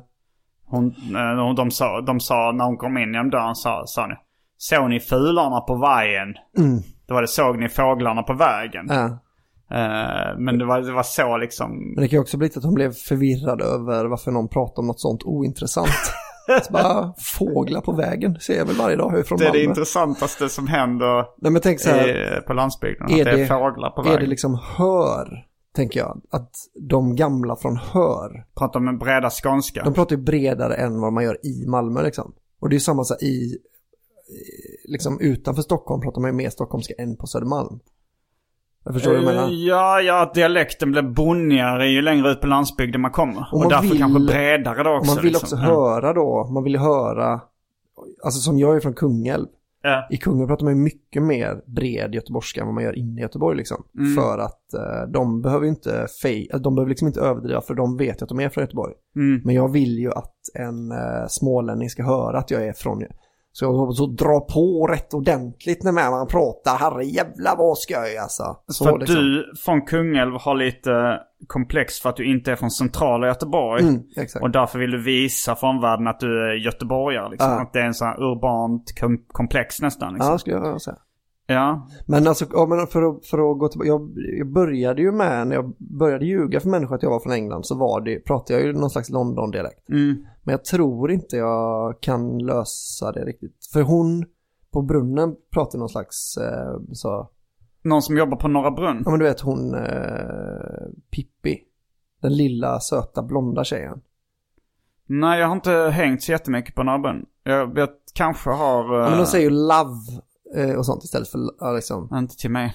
De sa när hon kom in genom dörren, sa ni, såg ni fularna på vägen? Då var det, såg ni fåglarna på vägen? Ja. Men det var så liksom. Men det kan ju också bli att hon blev förvirrad över varför någon pratar om något sånt ointressant. Så bara, fåglar på vägen ser jag väl varje dag härifrån Det är Malmö. det intressantaste som händer. Nej, men tänk så här, på landsbygden. Att det är fåglar på vägen. Är det liksom hör, tänker jag, att de gamla från hör pratar med breda skånska. De pratar ju bredare än vad man gör i Malmö liksom. Och det är ju samma så här, liksom utanför Stockholm pratar man ju mer stockholmska än på Södermalm. Jag förstår du vad jag menar? Ja, dialekten blir bonnigare ju längre ut på landsbygden man kommer. Och därför kanske bredare då också. Man vill liksom. också höra då. Man vill ju höra, alltså som jag är från Kungälv. Ja. I Kungälv pratar man ju mycket mer bred göteborgska än vad man gör inne i Göteborg liksom. För att de behöver inte de behöver liksom inte överdriva, för de vet ju att de är från Göteborg. Men jag vill ju att en smålänning ska höra att jag är från. Så jag hoppas att dra på rätt ordentligt när man pratar. Herre jävla vad ska jag alltså. Så för liksom. Du från Kungälv har lite komplex för att du inte är från centrala Göteborg. Exakt. Och därför vill du visa för omvärlden att du är göteborgare. Liksom. Att det är en sån här urbant komplex nästan. Liksom. Ja, skulle jag säga. Ja. Men alltså, men för att gå tillbaka, jag började ju med, när jag började ljuga för människor att jag var från England, så pratade jag ju någon slags London-dialekt. Men jag tror inte jag kan lösa det riktigt. För hon på brunnen pratar någon slags så. Någon som jobbar på Norra Brunn? Ja, men du vet hon Pippi. Den lilla söta blonda tjejen. Nej, jag har inte hängt så jättemycket på Norra Brunn. Jag kanske har... Ja, men de säger ju love och sånt istället för liksom. Inte till mig.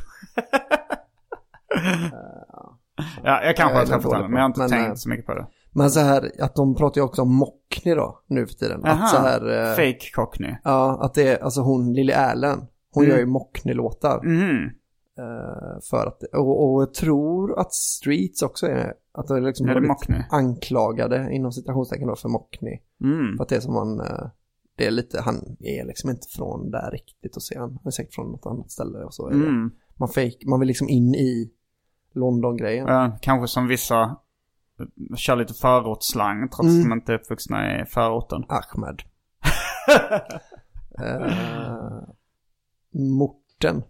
Ja, jag kanske har träffat henne, men jag har inte tänkt så mycket på det. Men så här, att de pratar ju också om mockney då, nu för tiden. Aha, att så här, fake cockney. Ja, att det är, alltså hon, Lily Allen, hon gör ju mockney-låtar. För att, och jag tror att Streets också är, att de liksom är det anklagade inom citationstecken då för mockney. För att det är som man, det är lite, han är liksom inte från där riktigt och se, han är säkert från något annat ställe och så är det. Man vill liksom in i London-grejen. Ja, kanske som vissa kör lite förortsslang trots att de inte är uppvuxna i förorten. Ahmed. Morten.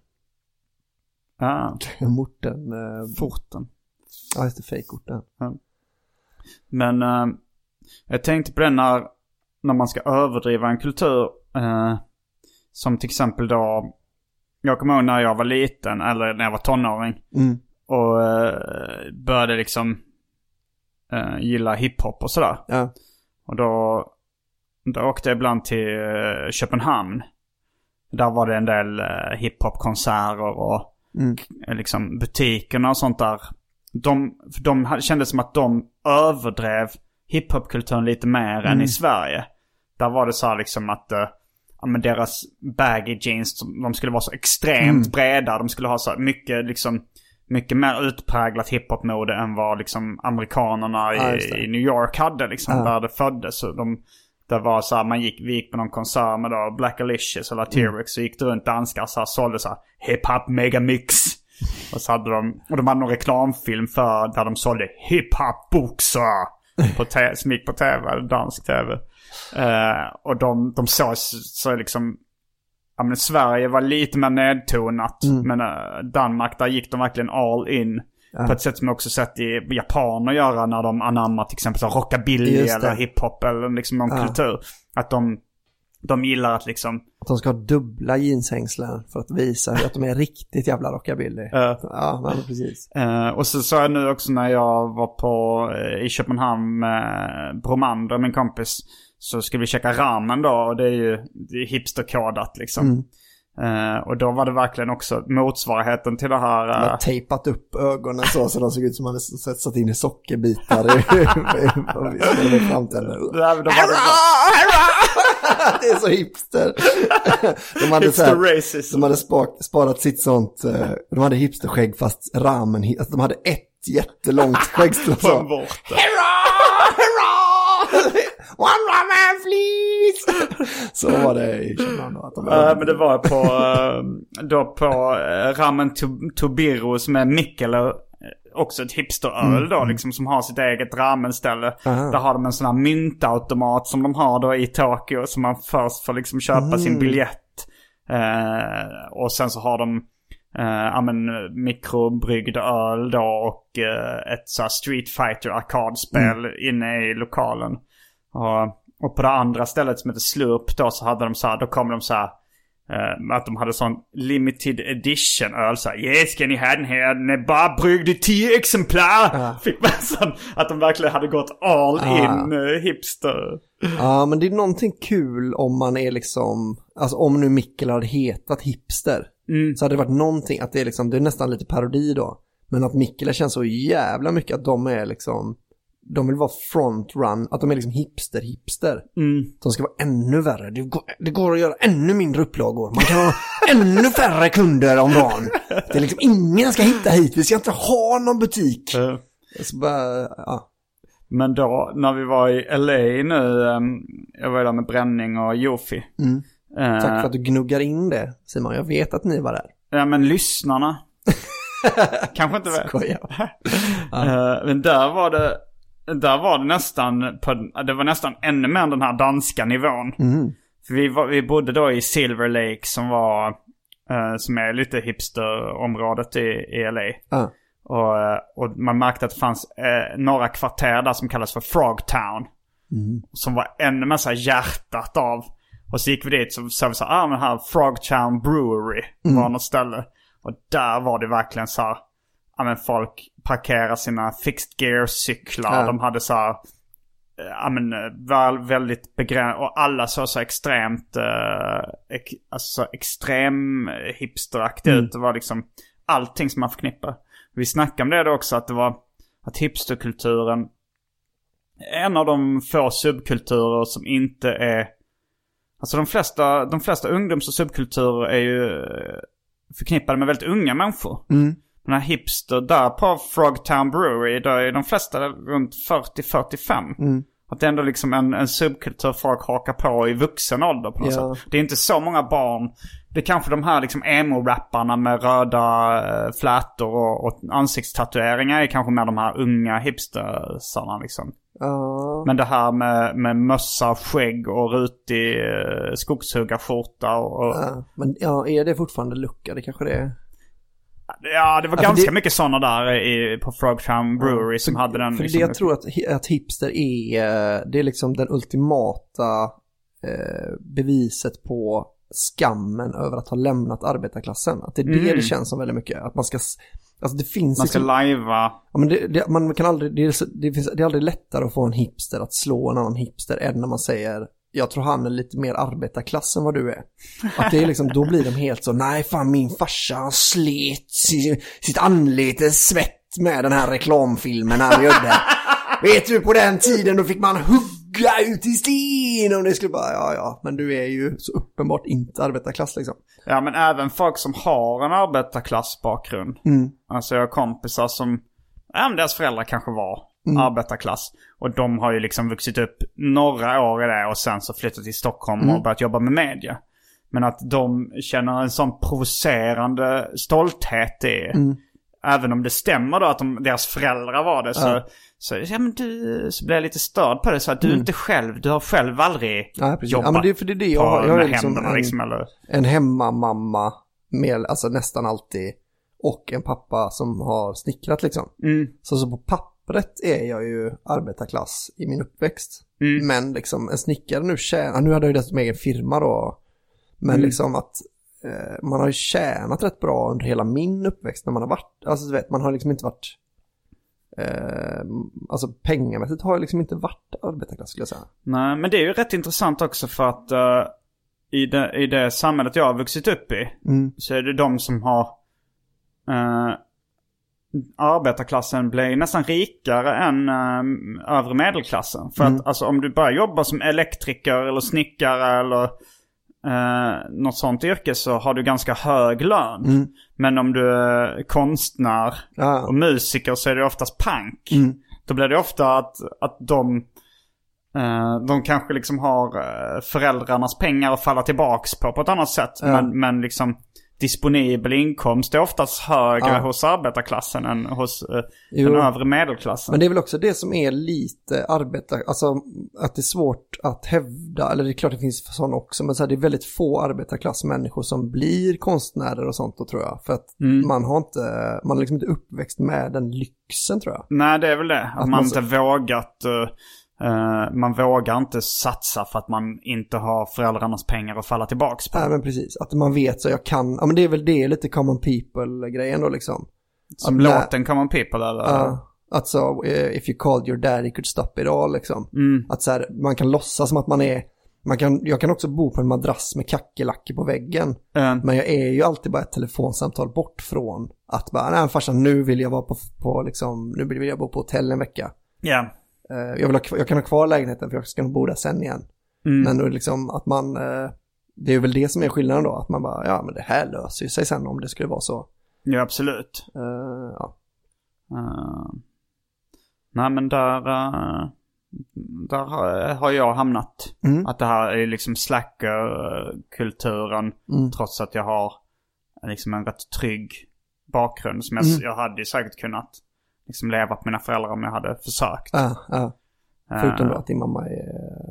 Morten. Forten. Ja, just det, fejkorten. Ja. Men jag tänkte på det när man ska överdriva en kultur. Som till exempel då, jag kommer ihåg när jag var liten, eller när jag var tonåring. Och började liksom gilla hiphop och sådär. Ja. Och då åkte jag ibland till Köpenhamn. Där var det en del hiphop-konserter och liksom butikerna och sånt där. De kände som att de överdrev hiphop-kulturen lite mer än i Sverige. Där var det så här liksom att men deras baggy jeans, de skulle vara så extremt breda. De skulle ha så mycket liksom, mycket mer utpräglat hiphop-mode än vad liksom amerikanerna i New York hade liksom, där det föddes. Så det var så här, vi gick på någon konsert med då Black Alicious eller T-Rex, så gick det runt danskar så här, sålde så här hip-hop megamix. Och så hade de hade någon reklamfilm för där de sålde hip-hop-boxar som gick på tv, dansk tv. Och de såg så liksom, ja, men Sverige var lite mer nedtonat, men Danmark, där gick de verkligen all in. På ett sätt som jag också sett i japaner göra när de anammar till exempel så rockabilly eller hiphop eller liksom någon kultur. Att de gillar att liksom... Att de ska ha dubbla jeanshängslen för att visa att de är riktigt jävla rockabilly. Ja, men precis. Och så sa jag nu också när jag var i Köpenhamn med Bromander, min kompis, så skulle vi käka ramen då, och det är ju hipsterkodat liksom. Och då var det verkligen också motsvarigheten till det här. De har tejpat upp ögonen så de såg ut som man hade satt in i sockerbitar i framtiden. Det är så hipster. De hade sparat sitt sånt. De hade hipsterskägg fast ramen. Alltså de hade ett jättelångt skäggstrå. One ramen please! Så var det i Köpenhamn då. Men det var på Ramen Tobiro som är Mikkele, också ett hipsteröl då liksom, som har sitt eget ramenställe. Där har de en sån här myntautomat som de har då i Tokyo, som man först får liksom köpa sin biljett. Och sen så har de mikrobryggd öl då och ett så här Street Fighter arkadspel inne i lokalen. Och på det andra stället som heter Slurp då, så hade de så här, då kom de så här att de hade sån limited edition öl så här, yes, ska ni ha den här, den är bara bryggd i 10 exemplar. Fick man sån, att de verkligen hade gått all in hipster. Ja, men det är någonting kul om man är liksom, alltså om nu Mikkel hade hetat hipster, så hade det varit någonting att det är liksom, det är nästan lite parodi då, men att Mikkel känns så jävla mycket att de är liksom, de vill vara frontrun, att de är liksom hipster. De ska vara ännu värre. Det går att göra ännu mindre upplagor. Man kan ha ännu färre kunder om dagen. Det är liksom, ingen ska hitta hit. Vi ska inte ha någon butik. Så bara, ja. Men då, när vi var i LA nu, jag var där med Bränning och Jofi. Tack för att du gnuggar in det, Simon. Jag vet att ni var där. Ja, men lyssnarna kanske inte vet. Men där var det nästan det var nästan ännu mer den här danska nivån. För vi bodde då i Silver Lake som var som är lite hipsterområdet i LA. Och man märkte att det fanns några kvarter där som kallas för Frogtown. Som var ännu mer så här hjärtat av. Och så gick vi dit, så sa vi så här, men här Frogtown Brewery var något ställe. Och där var det verkligen så här, men folk parkerar sina fixed gear cyklar. De hade så här, väldigt begränsat, och alla så extremt extrem hipsteraktigt ut. Det var liksom allting som man förknippar. Vi snackade om det då också, att det var att hipsterkulturen är en av de få subkulturer som inte är, alltså de flesta ungdoms- och subkulturer är ju förknippade med väldigt unga människor. Den här hipster där på Frogtown Brewery, där är de flesta runt 40-45. Att det är ändå liksom en subkultur folk hakar på i vuxen ålder på något sätt. Det är inte så många barn. Det är kanske de här liksom emo-rapparna med röda flätor och ansiktstatueringar är kanske med de här unga hipstersarna liksom. Men det här med mössa, skägg och rutig skogshuggarskjorta och... Men är det fortfarande lucka? Det kanske det är... Ja, det var ganska mycket sådana där på Frogtown Brewery som hade den. För liksom, det jag tror att hipster det är liksom den ultimata beviset på skammen över att ha lämnat arbetarklassen. Att det är det känns som väldigt mycket. Att man ska, alltså det finns... Man ska lajva. Ja, men man kan aldrig, det är aldrig lättare att få en hipster att slå en annan hipster än när man säger... Jag tror han är lite mer arbetarklass än vad du är. Att det är liksom, då blir de helt så, nej fan, min farsa han slet sitt anlete svett med den här reklamfilmen han gjorde. Vet du, på den tiden då fick man hugga ut i sten om det skulle bara, ja, men du är ju så uppenbart inte arbetarklass liksom. Ja, men även folk som har en arbetarklassbakgrund. Alltså jag har kompisar som, deras föräldrar kanske var arbetarklass. Och de har ju liksom vuxit upp några år i det och sen så flyttat till Stockholm och börjat jobba med media. Men att de känner en sån provocerande stolthet i, även om det stämmer då att deras föräldrar var det, så blir jag lite störd på det, så att du inte själv, du har själv aldrig jobbat. Ja, men det är för det jag har liksom händerna, en hemmamamma med, alltså nästan alltid, och en pappa som har snickrat liksom. Så på pappret är jag ju arbetarklass i min uppväxt. Men liksom en snickare nu hade jag ju dessutom egen firma då. Men liksom att man har ju tjänat rätt bra under hela min uppväxt när man har varit, alltså du vet, man har liksom inte varit alltså pengamässigt har jag liksom inte varit arbetarklass, skulle jag säga. Nej, men det är ju rätt intressant också för att i det samhället jag har vuxit upp i så är det de som har arbetarklassen blir nästan rikare än övre medelklassen. För att alltså, om du bara jobbar som elektriker eller snickare eller något sånt yrke så har du ganska hög lön. Men om du är konstnär och musiker så är det oftast punk. Då blir det ofta att de De kanske liksom har föräldrarnas pengar att falla tillbaks på ett annat sätt. Men liksom disponibel inkomst är oftast högre hos arbetarklassen än hos den övre medelklassen. Men det är väl också det som är lite alltså att det är svårt att hävda, eller det är klart det finns sådana också, men så här, det är väldigt få arbetarklassmänniskor som blir konstnärer och sånt då, tror jag. För att man har liksom inte uppväxt med den lyxen, tror jag. Nej, det är väl det. Att man inte vågat... man vågar inte satsa för att man inte har föräldrarnas pengar att falla tillbaks på. Nej, men precis. Att man vet så jag kan... Ja, men det är väl det lite common people-grejen då liksom. Som låten common people eller? Alltså, if you called your daddy could stop it all liksom. Att så här, man kan låtsas som att man är... Jag kan också bo på en madrass med kackerlackor på väggen. Men jag är ju alltid bara ett telefonsamtal bort från att bara, nej farsan, nu vill jag vara på liksom, nu vill jag bo på hotell en vecka. Ja. Yeah. Jag kan ha kvar lägenheten för jag ska nog bo där sen igen. Men då liksom att man det är väl det som är skillnaden då, att man bara, ja men det här löser ju sig sen om det skulle vara så. Ja, absolut. Nej, men där har jag hamnat. Att det här är liksom slacker-kulturen, trots att jag har liksom en rätt trygg bakgrund som jag hade säkert kunnat liksom leva på mina föräldrar om jag hade försökt. Förutom då att din mamma är...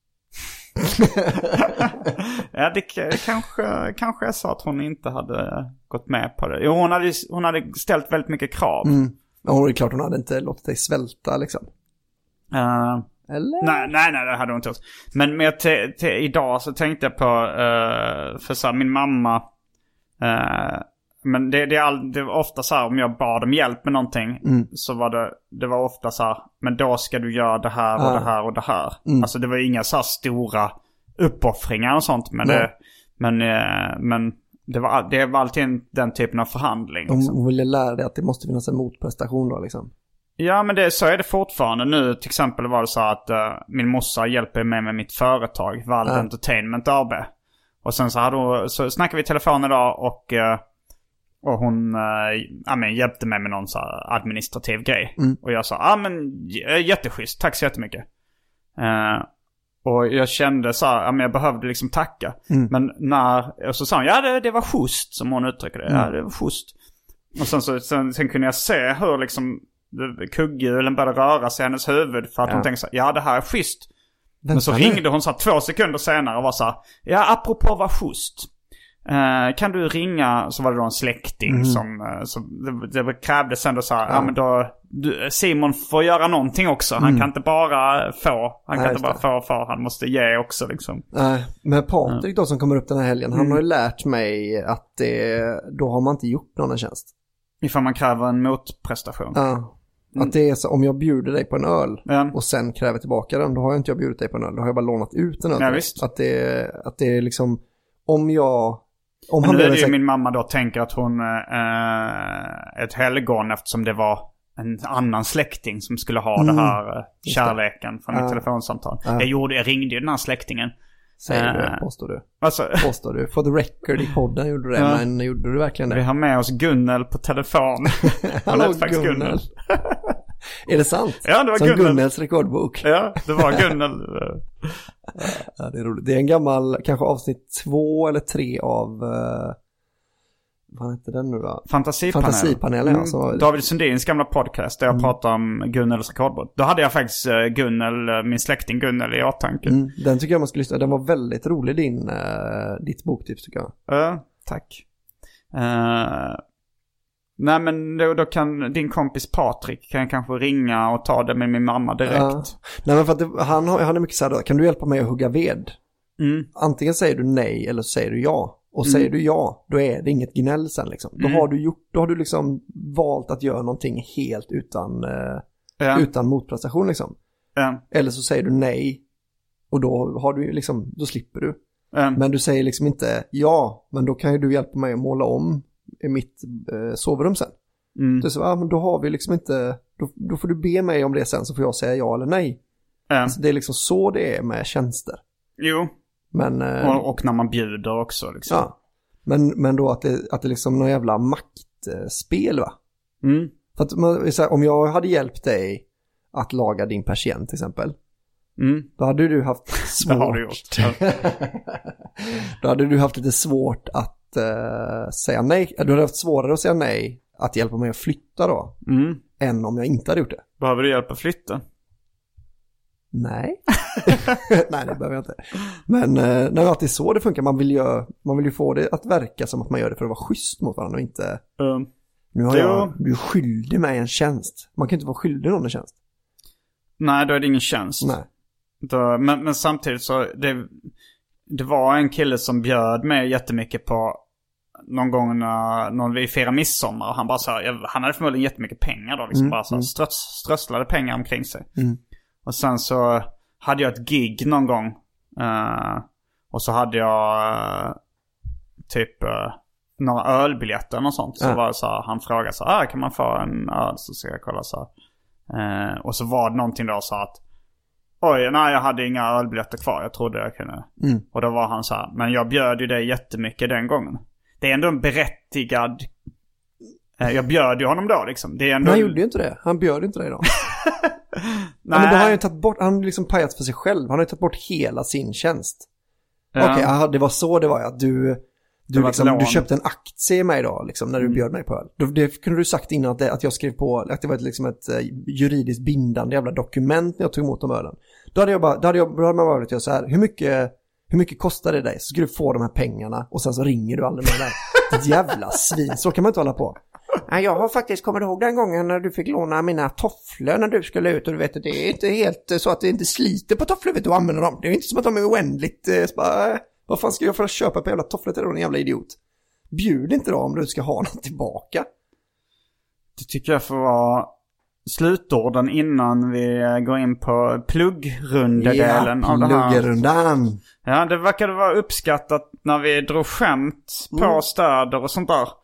Ja, det kanske jag sa att hon inte hade gått med på det. Jo, hon hade ställt väldigt mycket krav. Men det är klart hon hade inte låtit dig svälta liksom. Eller? Nej, det hade hon inte gjort. Men idag så tänkte jag på för så här, min mamma men det var ofta så här, om jag bad om hjälp med någonting så var det var ofta så här, men då ska du göra det här och det här och det här. Alltså det var inga så här stora uppoffringar och sånt, men det var alltid den typen av förhandling. Liksom. Hon ville lära dig att det måste finnas en motprestation då liksom. Ja, men så är det fortfarande. Nu till exempel var det så att min morsa hjälper mig med mitt företag, Vald Entertainment AB. Och sen så snackade vi i telefon idag och hon hjälpte mig med någon så här administrativ grej. Och jag sa, jätteschysst, tack så jättemycket. Och jag kände så här, jag behövde liksom tacka. Men och så sa hon, det var schysst, som hon uttryckte det. Ja, det var schysst. Och sen kunde jag se hur liksom kugghjulen började röra sig i hennes huvud, för att hon tänkte så här, det här är schysst. Men så ringde hon så här 2 sekunder senare och var så här, apropå var schysst. Kan du ringa, så var det då en släkting som det krävdes ändå så här, men då Simon får göra någonting också. Han kan inte bara få, han måste ge också liksom. Men Patrik då som kommer upp den här helgen, han har ju lärt mig att då har man inte gjort någon en tjänst. Ifall man kräver en motprestation. Att det är så, om jag bjuder dig på en öl och sen kräver tillbaka den, då har jag inte bjudit dig på en öl, då har jag bara lånat ut en öl. Ja, visst. Att det är liksom, om han nu är det ju min mamma då tänker att hon ett helgon, eftersom det var en annan släkting som skulle ha det här kärleken från ett telefonsamtal. Jag ringde ju den här släktingen. Säger du, påstår du? Alltså, påstår du? For the record i podden gjorde du det, men gjorde du verkligen det? Vi har med oss Gunnel på telefon. Hallå Gunnel. Är det sant? Ja, det var som Gunnel. Gunnels rekordbok. Ja, det var Gunnel. Ja, det är roligt. Det är en gammal, kanske avsnitt 2 eller 3 av vad heter den nu då? Fantasipanelen. David Sundins gamla podcast där jag pratar om Gunnels rekordbok. Då hade jag faktiskt min släkting Gunnel i åtanke. Den tycker jag man ska lyssna. Den var väldigt rolig, ditt boktips tycker jag. Tack. Nej, men då kan din kompis Patrik kanske ringa och ta det med min mamma direkt. Nej, men för att han är mycket så här, kan du hjälpa mig att hugga ved? Antingen säger du nej eller så säger du ja. Och säger du ja, då är det inget gnäll sen liksom. Då har du liksom valt att göra någonting helt utan motprestation liksom. Eller så säger du nej och då har du liksom, då slipper du. Men du säger liksom inte ja, men då kan ju du hjälpa mig att måla om i mitt sovrum sen. Det är så, men då har vi liksom inte, då får du be mig om det sen, så får jag säga ja eller nej. Alltså, det är liksom så det är med tjänster. Jo. Men, och när man bjuder också liksom. Ja. Men då att det liksom någon jävla maktspel, va? För att om jag hade hjälpt dig att laga din persienn till exempel, Då hade du haft svårt. Det har du gjort. Då hade du haft lite svårt att säga nej. Du hade haft svårare att säga nej att hjälpa mig att flytta då. Än om jag inte hade gjort det. Behöver du hjälp att flytta? Nej. Nej, det behöver jag inte. Men när att det är så det funkar. Man vill ju få det att verka som att man gör det för att vara schysst mot varandra och inte... Nu har du är skyldig mig en tjänst. Man kan inte vara skyldig någon en tjänst. Nej, då är det ingen tjänst. Nej. Men samtidigt så det var en kille som bjöd mig jättemycket på någon gång när vi firade midsommar. Och han bara så här, han hade förmodligen jättemycket pengar då. Liksom bara så strösslade pengar omkring sig. Och sen så hade jag ett gig någon gång. Och så hade jag typ några ölbiljetter och sånt. Så var det så här, han frågade så här, kan man få en öl? Så ska jag kolla så här. Och så var det någonting då så att oj, nej, jag hade inga ölbiljetter kvar. Jag trodde jag kunde. Och då var han så här, men jag bjöd ju dig jättemycket den gången. Det är ändå en berättigad... Jag bjöd ju honom då liksom. Det är ändå... Men han gjorde ju inte det. Han bjöd inte dig då. Nej. Men då har han ju tagit bort... Han har liksom pajat för sig själv. Han har ju tagit bort hela sin tjänst. Okej, det var så det var att du köpte en aktie i mig då, liksom, när du bjöd mig på öl. Det kunde du sagt innan att jag skrev på att det var liksom ett juridiskt bindande jävla dokument när jag tog emot de ölen. Då hade man varit så här, hur mycket kostar det dig? Så skulle du få de här pengarna och sen så ringer du aldrig med det. Ett jävla svin, så kan man inte hålla på. Jag har faktiskt kommit ihåg den gången när du fick låna mina tofflor när du skulle ut och du vet att det är inte helt så att det inte sliter på tofflor vet du använder dem. Det är inte som att de är oändligt vad fan ska jag för att köpa på jävla tofflor till då, en jävla idiot? Bjud inte då om du ska ha något tillbaka. Det tycker jag får vara slutorden innan vi går in på pluggrundedelen av det här. Pluggrundan. Ja, det verkade vara uppskattat när vi drog skämt på städer och sånt där.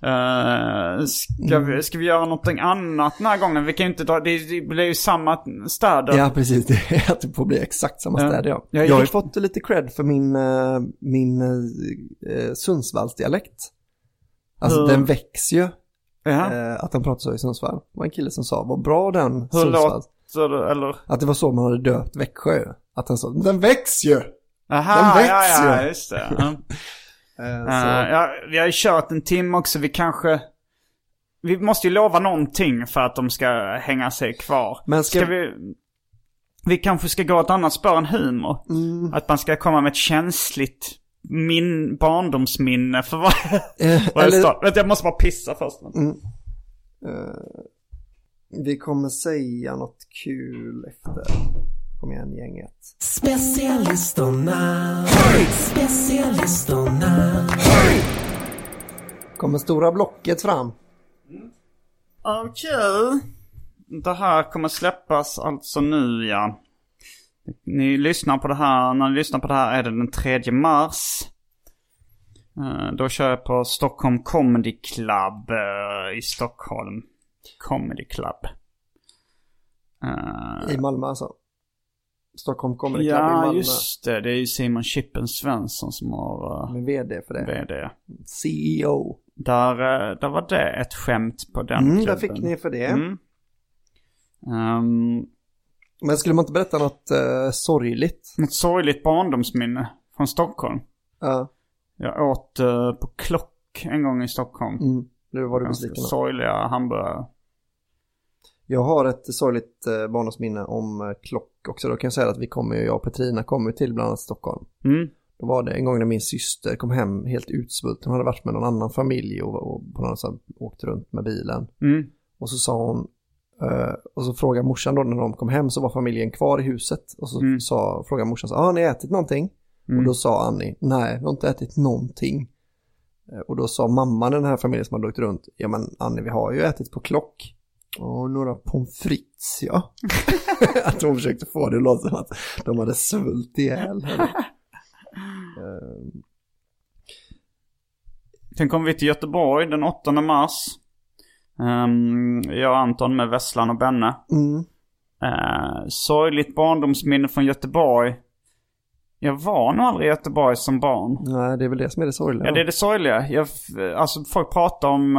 Ska vi göra någonting annat den här gången? Vi kan ju inte dra, det blir ju samma städer. Ja, precis. Det är att det får bli exakt samma städer, ja. Jag har ju fått lite cred för min Sundsvallsdialekt. Alltså den växer ju. Att de pratar så i Sundsvall. Det var en kille som sa, vad bra den Sundsvall. Eller? Att det var så man hade döpt Växjö. Att den sa, den växer ju. Aha, den växer. Ja, just det. Vi har ju kört en timme också. Vi måste ju lova någonting för att de ska hänga sig kvar. Men vi kanske ska gå ett annat spår än humor. Att man ska komma med ett känsligt barndomsminne för varje jag måste bara pissa först. Vi kommer säga något kul efter. Kom igen, gänget. Specialisterna. Kommer stora blocket fram. Okej. Det här kommer släppas alltså nu, ja. När ni lyssnar på det här är det den 3 mars. Då kör jag på Stockholm Comedy Club i Stockholm. Comedy Club. I Malmö alltså. Stockholm Comedy Club i Malmö. Ja, just det. Det är ju Simon Chippen Svensson som har... Med vd för det. Vd. CEO. Där var det ett skämt på den klubben. Där fick ni för det. Men skulle man inte berätta något sorgligt? Något sorgligt barndomsminne från Stockholm? Ja. Jag åt på Klock en gång i Stockholm. Det var du besviken. Sorgliga hamburgare. Jag har ett sorgligt barndomsminne om Klock också. Då kan jag säga att jag och Petrina kommer till bland annat Stockholm. Då var det en gång när min syster kom hem helt utsvulten. Hon hade varit med någon annan familj och på något sätt åkt runt med bilen. Och så sa hon, och så frågade morsan då när de kom hem så var familjen kvar i huset. Och så frågade morsan så, har ni ätit någonting? Och då sa Annie, nej, vi har inte ätit någonting. Och då sa mamman den här familjen som hade åkt runt, ja men Annie, vi har ju ätit på Klock. Och några pommes frites, ja. Att hon försökte få det att låta som att de hade svult ihjäl. Sen kom vi till Göteborg den 8 mars. Jag och Anton med Vesslan och Benne. Sorgligt barndomsminne från Göteborg. Jag var nog aldrig i Göteborg som barn. Nej, det är väl det som är det sorgliga. Ja, det är det sorgliga. Alltså folk pratar om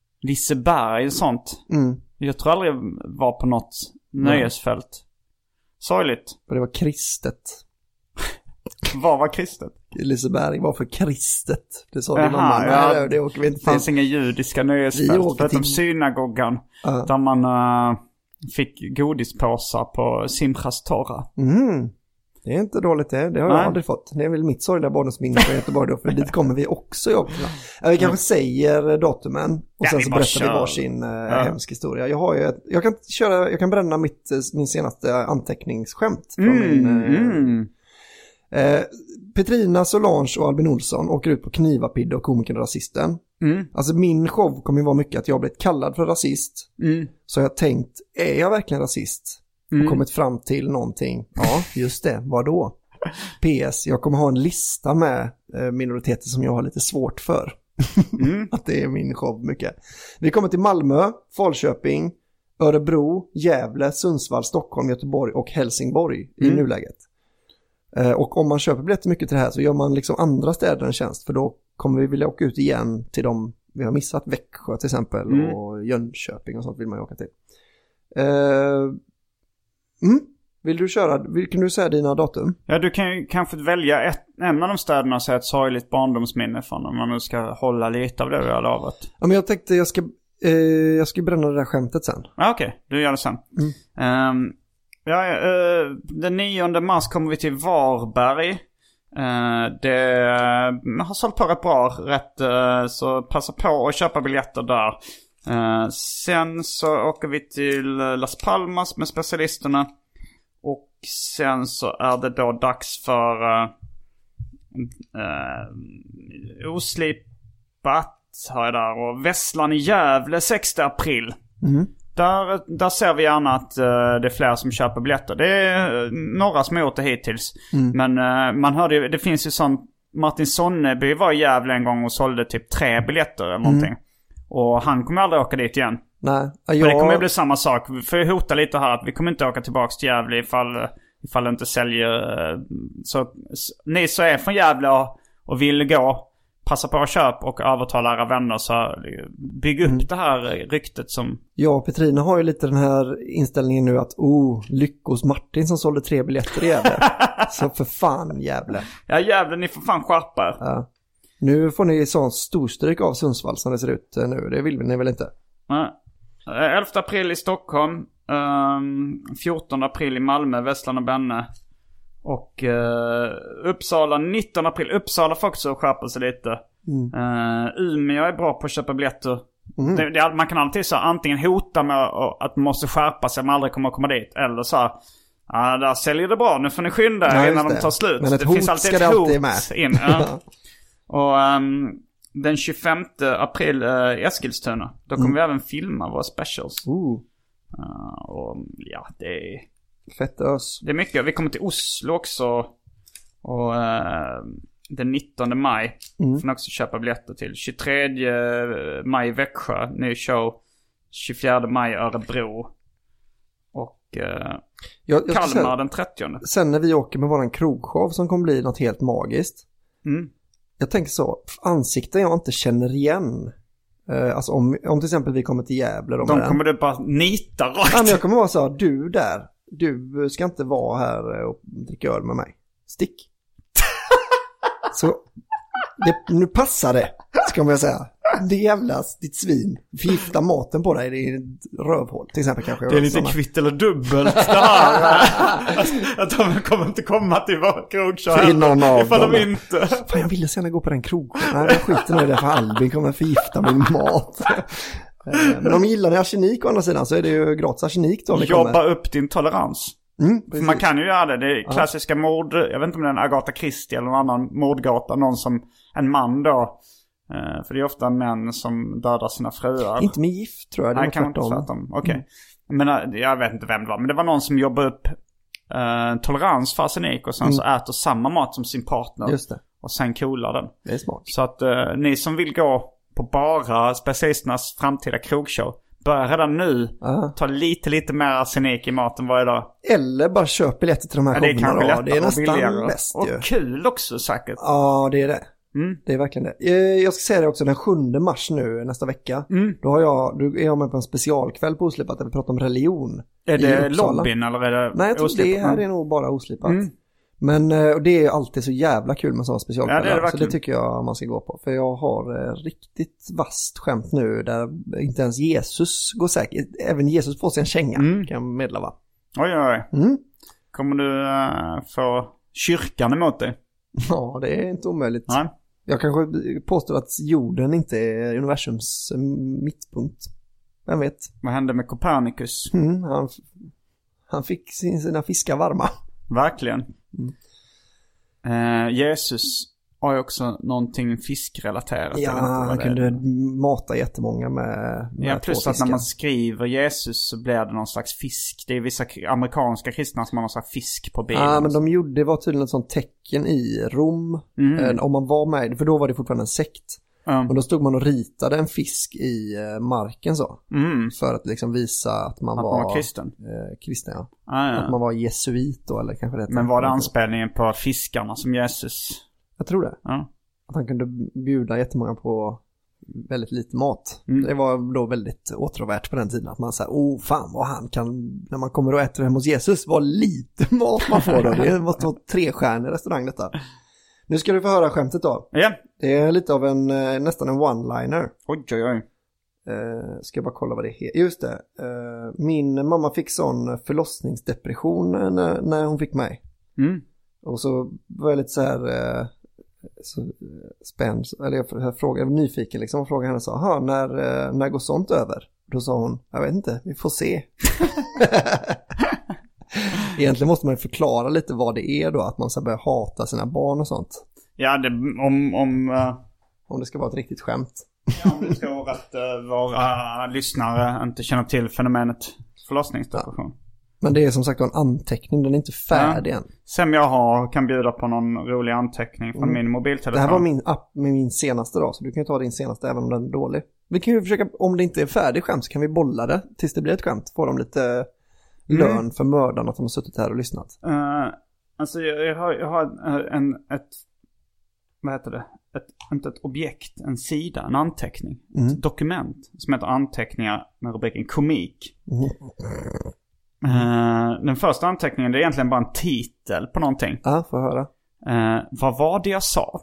Liseberg och sånt. Jag tror aldrig jag var på något nöjesfält. Sorgligt. För det var kristet. Vad var kristet? Liseberg var för kristet. Det sa din mamma. Ja, det åker vi inte till. Det fanns inga judiska nöjesfält. Förutom synagogan. Där man fick godispåsar på Simchas Torah. Det är inte dåligt det. Det har jag aldrig fått. Det är väl mitt sorgliga barndomsminne från Göteborg då. För dit kommer vi också. Vi kanske säger datumen. Och sen så berättar vi varsin hemsk historia. Jag kan bränna min senaste anteckningsskämt. Från Petrina, Solange och Albin Olsson åker ut på Knivapidde och komikern Rasisten. Alltså min show kommer ju vara mycket att jag blivit kallad för rasist. Så jag har tänkt, är jag verkligen rasist? Och kommit fram till någonting. Ja, just det. Vad då? PS, jag kommer ha en lista med minoriteter som jag har lite svårt för. Att det är min show mycket. Vi kommer till Malmö, Falköping, Örebro, Gävle, Sundsvall, Stockholm, Göteborg och Helsingborg i nuläget. Och om man köper biljetter mycket till det här så gör man liksom andra städer en tjänst. För då kommer vi vilja åka ut igen till dem vi har missat. Växjö till exempel och Jönköping och sånt vill man ju åka till. Vill du köra? Kan du säga dina datum? Ja, du kan ju kanske välja en av de städerna och säga ett sorgligt barndomsminne från om man nu ska hålla lite av det vi har lavat. Ja, men jag tänkte jag ska bränna det där skämtet sen. Ja, okej. Du gör det sen. Den 9 mars kommer vi till Varberg. Det har sålt på rätt bra. Så passa på att köpa biljetter där. Sen så åker vi till Las Palmas med specialisterna. Och sen så är det då dags för Oslipat har jag där. Och Västland i Gävle 6 april. Där ser vi gärna att det är fler som köper biljetter. Det är några som har gjort det hittills. Men man hörde ju, det finns ju sån Martin Sonneby var i Gävle en gång och sålde typ 3 biljetter eller någonting. Och han kommer aldrig åka dit igen. Nej. Det kommer ju bli samma sak. Vi får hota lite här att vi kommer inte åka tillbaka till Gävle ifall det inte säljer. Så ni som är från Gävle och vill gå, passa på att köpa och övertala era vänner så bygg upp det här ryktet som... Ja, Petrina har ju lite den här inställningen nu att lyckos Martin som sålde 3 biljetter i Gävle. Så för fan Gävle. Ja, Gävle, ni får fan skärpa er. Ja. Nu får ni sån storstryk av Sundsvall som det ser ut nu. Det vill ni väl inte? Nej. 11 april i Stockholm. 14 april i Malmö, Västland och Benne. Och Uppsala 19 april. Uppsala får också skärpa sig lite. Umeå är bra på att köpa biljetter. Man kan alltid så antingen hota med att man måste skärpa sig om man aldrig kommer att komma dit. Eller så där säljer det bra. Nu får ni skynda innan de tar slut. Men det finns alltid ett hot med. In. Och den 25 april Eskilstuna. Då kommer vi även filma våra specials. Och ja, det är fett ös. Det är mycket. Vi kommer till Oslo också. Och den 19 maj får ni också köpa biljetter till. 23 maj Växjö, ny show. 24 maj Örebro. Och Kalmar den 30. Sen när vi åker med våran krogshow som kommer bli något helt magiskt. Jag tänker så, ansikten jag inte känner igen. Alltså om till exempel vi kommer till Gävle. De kommer du bara nita rakt. Ja, men jag kommer vara så här, du där. Du ska inte vara här och dricka öl med mig. Stick. Så nu passar det, ska man säga. Det jävlas, ditt svin. Förgifta maten på dig, det är ett rövhål till exempel kanske. Det är lite kvitt eller dubbelt det här. Att de kommer inte komma till vår krogshow ifall de inte. Fan, jag ville gärna gå på den krogshow. Nej, jag skiter nog i det för Albin kommer förgifta min mat. Men om gillar ni arsenik å andra sidan så är det ju gratis arsenik då. Jobba upp din tolerans. För man kan ju göra det. Det är klassiska mord. Jag vet inte om det är en Agatha Christie eller någon annan mordgata. Någon som en man då. För det är ofta män som dödar sina fruar. Inte med gift tror jag. Det kan man inte tvärtom. Okej. Men jag vet inte vem det var. Men det var någon som jobbade upp tolerans för arsenik. Och sen så äter samma mat som sin partner. Just det. Och sen coolar den. Det är smart. Så att ni som vill gå på bara specialisternas framtida krogshow, börja redan nu ta lite mer arsenik i maten varje dag. Eller bara köp biljetter till de här showerna. Det är kanske lättare det är nästan billigare. bäst och ju. Kul också säkert. Ja, det är det. Det är verkligen det. Jag ska säga det också, den 7 mars nu nästa vecka. Då är jag med på en specialkväll på Oslipat där vi pratar om religion. Är det lobbyn eller är det Nej, jag tror det här är nog bara Oslipat. Men det är alltid så jävla kul med sådana specialkvällar. Ja, så det tycker jag man ska gå på. För jag har riktigt vasst skämt nu där inte ens Jesus går säkert. Även Jesus får sig en känga, kan jag meddela, va? Oj. Kommer du få kyrkan emot dig? Ja, det är inte omöjligt. Nej. Jag kanske påstår att jorden inte är universums mittpunkt. Vem vet? Vad hände med Copernicus? Han fick sina fiskar varma. Verkligen. Jesus har ju också någonting fiskrelaterat. Ja, han kunde mata jättemånga med plus att när man skriver Jesus så blir det någon slags fisk. Det är vissa amerikanska kristna som har någon slags fisk på benen. Ja, men det var tydligen ett sånt tecken i Rom. Om man var med, för då var det fortfarande en sekt. Och då stod man och ritade en fisk i marken så. För att liksom visa att man var kristen. Kristen, ja. Att man var jesuit då, eller kanske det. Men var det anspelningen på fiskarna som Jesus? Jag tror det. Ja. Att han kunde bjuda jättemånga på väldigt lite mat. Det var då väldigt åtråvärt på den tiden. Att man säger, fan vad han kan, när man kommer och äter hem hos Jesus, vad lite mat man får då. Det måste vara 3-stjärnig restaurang detta. Nu ska du få höra skämtet då. Ja. Det är lite av nästan en one-liner. Oj. Ska jag bara kolla vad det heter. Just det. Min mamma fick sån förlossningsdepression när hon fick mig. Och så var jag lite så här så spänd. Eller jag frågade, nyfiken liksom. Och frågade henne så, när går sånt över? Då sa hon, jag vet inte, vi får se. Egentligen måste man förklara lite vad det är då. Att man ska börja hata sina barn och sånt. Ja, om det ska vara ett riktigt skämt. Ja, om du tror att våra lyssnare inte känner till fenomenet förlossningsdepression. Ja. Men det är som sagt en anteckning, den är inte färdig än. Sen jag kan bjuda på någon rolig anteckning från min mobiltelefon. Det här var min app med min senaste då, så du kan ju ta din senaste även om den är dålig. Vi kan ju försöka, om det inte är färdig skämt så kan vi bolla det tills det blir ett skämt. Får de lite lön för mördarna att de har suttit här och lyssnat. Alltså jag har ett vad heter det? Inte ett objekt, en sida, en anteckning. Ett dokument som heter anteckningar med rubriken komik. Den första anteckningen, det är egentligen bara en titel på någonting. Ja, får höra. Vad var det jag sa?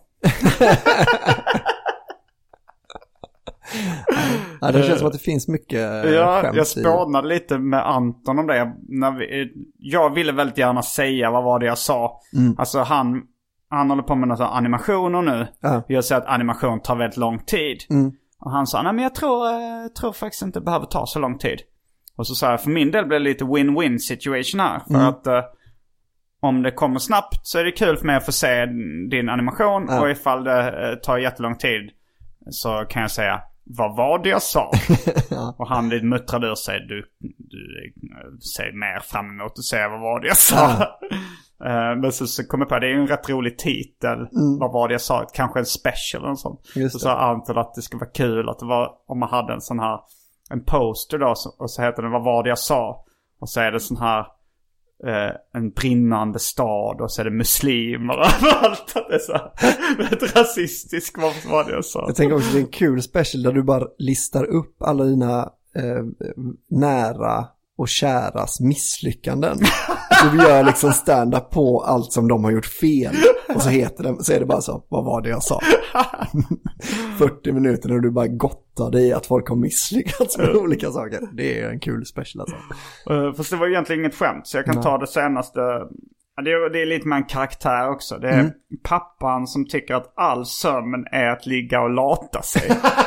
Ja, det känns som att det finns mycket skämt. Jag spånade lite med Anton om det. Jag ville väldigt gärna säga vad var det jag sa. Alltså han håller på med några animationer nu. Jag säger att animation tar väldigt lång tid. Och han sa, nej men jag tror faktiskt inte det behöver ta så lång tid. Och så sa jag, för min del blir det lite win-win situation här. För att om det kommer snabbt så är det kul för mig att få se din animation. Och ifall det tar jättelång tid så kan jag säga, vad var det jag sa? Och han lite muttrade ur sig, du ser mer fram emot att säga vad var det jag sa. Men så kom jag på, det är ju en rätt rolig titel. Vad var det jag sa? Kanske en special eller sånt. Så sa Anton att det skulle vara kul att det var, om man hade en poster då, och så heter den vad var det jag sa? Och så är det sån här en brinnande stad och så är det muslimer och allt. Det är så ett rasistiskt, vad var det jag sa? Jag tänker också att det är en kul special där du bara listar upp alla dina nära och käras misslyckanden. Du gör liksom stand-up på allt som de har gjort fel. Och så är det bara så, vad var det jag sa? 40 minuter när du bara gottar dig i att folk har misslyckats med olika saker. Det är en kul special alltså. Fast det var egentligen inget skämt, så jag kan ta det senaste. Det är lite med en karaktär också. Det är pappan som tycker att all sömn är att ligga och lata sig.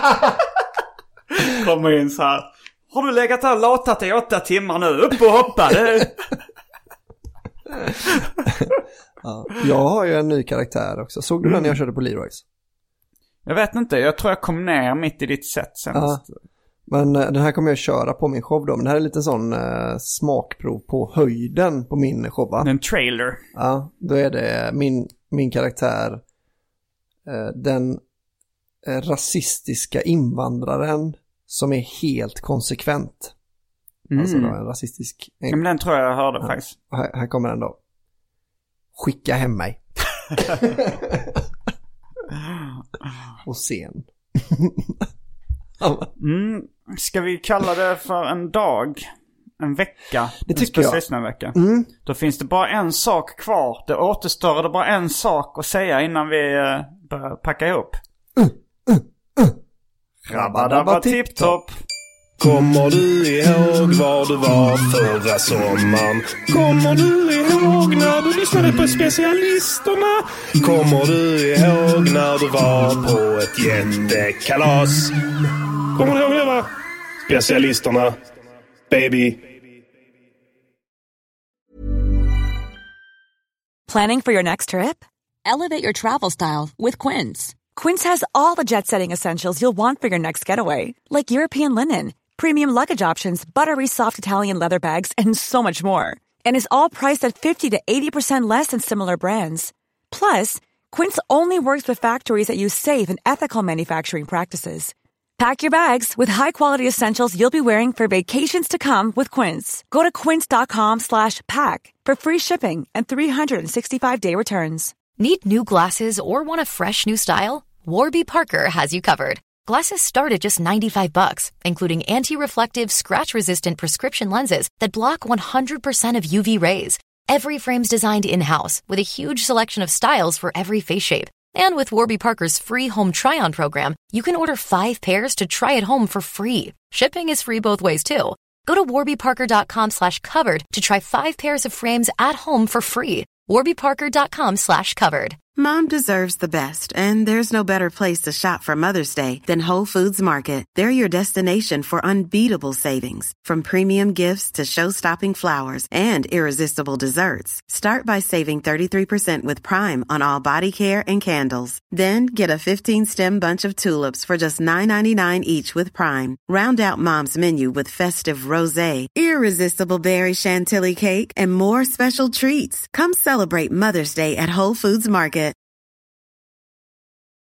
Kommer in så här, har du legat här och latat i 8 timmar nu? Upp och hoppa! Ja, jag har ju en ny karaktär också. Såg du den när jag körde på Leroy's? Jag vet inte, jag tror jag kom ner mitt i ditt sätt senast. Men den här kommer jag köra på min show då. Men det här är lite sån smakprov på höjden på min show, va? En trailer. Ja, då är det min karaktär, den rasistiska invandraren som är helt konsekvent. Alltså då en rasistisk... Men den tror jag hörde faktiskt. Här kommer den då. Skicka hem mig. och sen. Ska vi kalla det för en dag? En vecka? Det tycker jag. En vecka. Då finns det bara en sak kvar. Det återstår det bara en sak att säga innan vi börjar packa ihop. Rabba tipptopp. Kommer du ihåg var du var förra sommaren? Kommer du ihåg när du lyssnade på specialisterna? Kommer du ihåg när du var på ett jättekalas? Kommer du ihåg det, va? Specialisterna, baby. Planning for your next trip? Elevate your travel style with Quince. Quince has all the jet-setting essentials you'll want for your next getaway, like European linen, premium luggage options, buttery soft Italian leather bags, and so much more. And is all priced at 50 to 80% less than similar brands. Plus, Quince only works with factories that use safe and ethical manufacturing practices. Pack your bags with high-quality essentials you'll be wearing for vacations to come with Quince. Go to quince.com/pack for free shipping and 365-day returns. Need new glasses or want a fresh new style? Warby Parker has you covered. Glasses start at just $95, including anti-reflective, scratch-resistant prescription lenses that block 100% of UV rays. Every frame's designed in-house with a huge selection of styles for every face shape. And with Warby Parker's free home try-on program, you can order 5 pairs to try at home for free. Shipping is free both ways, too. Go to warbyparker.com/covered to try 5 pairs of frames at home for free. warbyparker.com/covered. Mom deserves the best, and there's no better place to shop for Mother's Day than Whole Foods Market. They're your destination for unbeatable savings, from premium gifts to show-stopping flowers and irresistible desserts. Start by saving 33% with Prime on all body care and candles. Then get a 15-stem bunch of tulips for just $9.99 each with Prime. Round out Mom's menu with festive rosé, irresistible berry chantilly cake, and more special treats. Come celebrate Mother's Day at Whole Foods Market.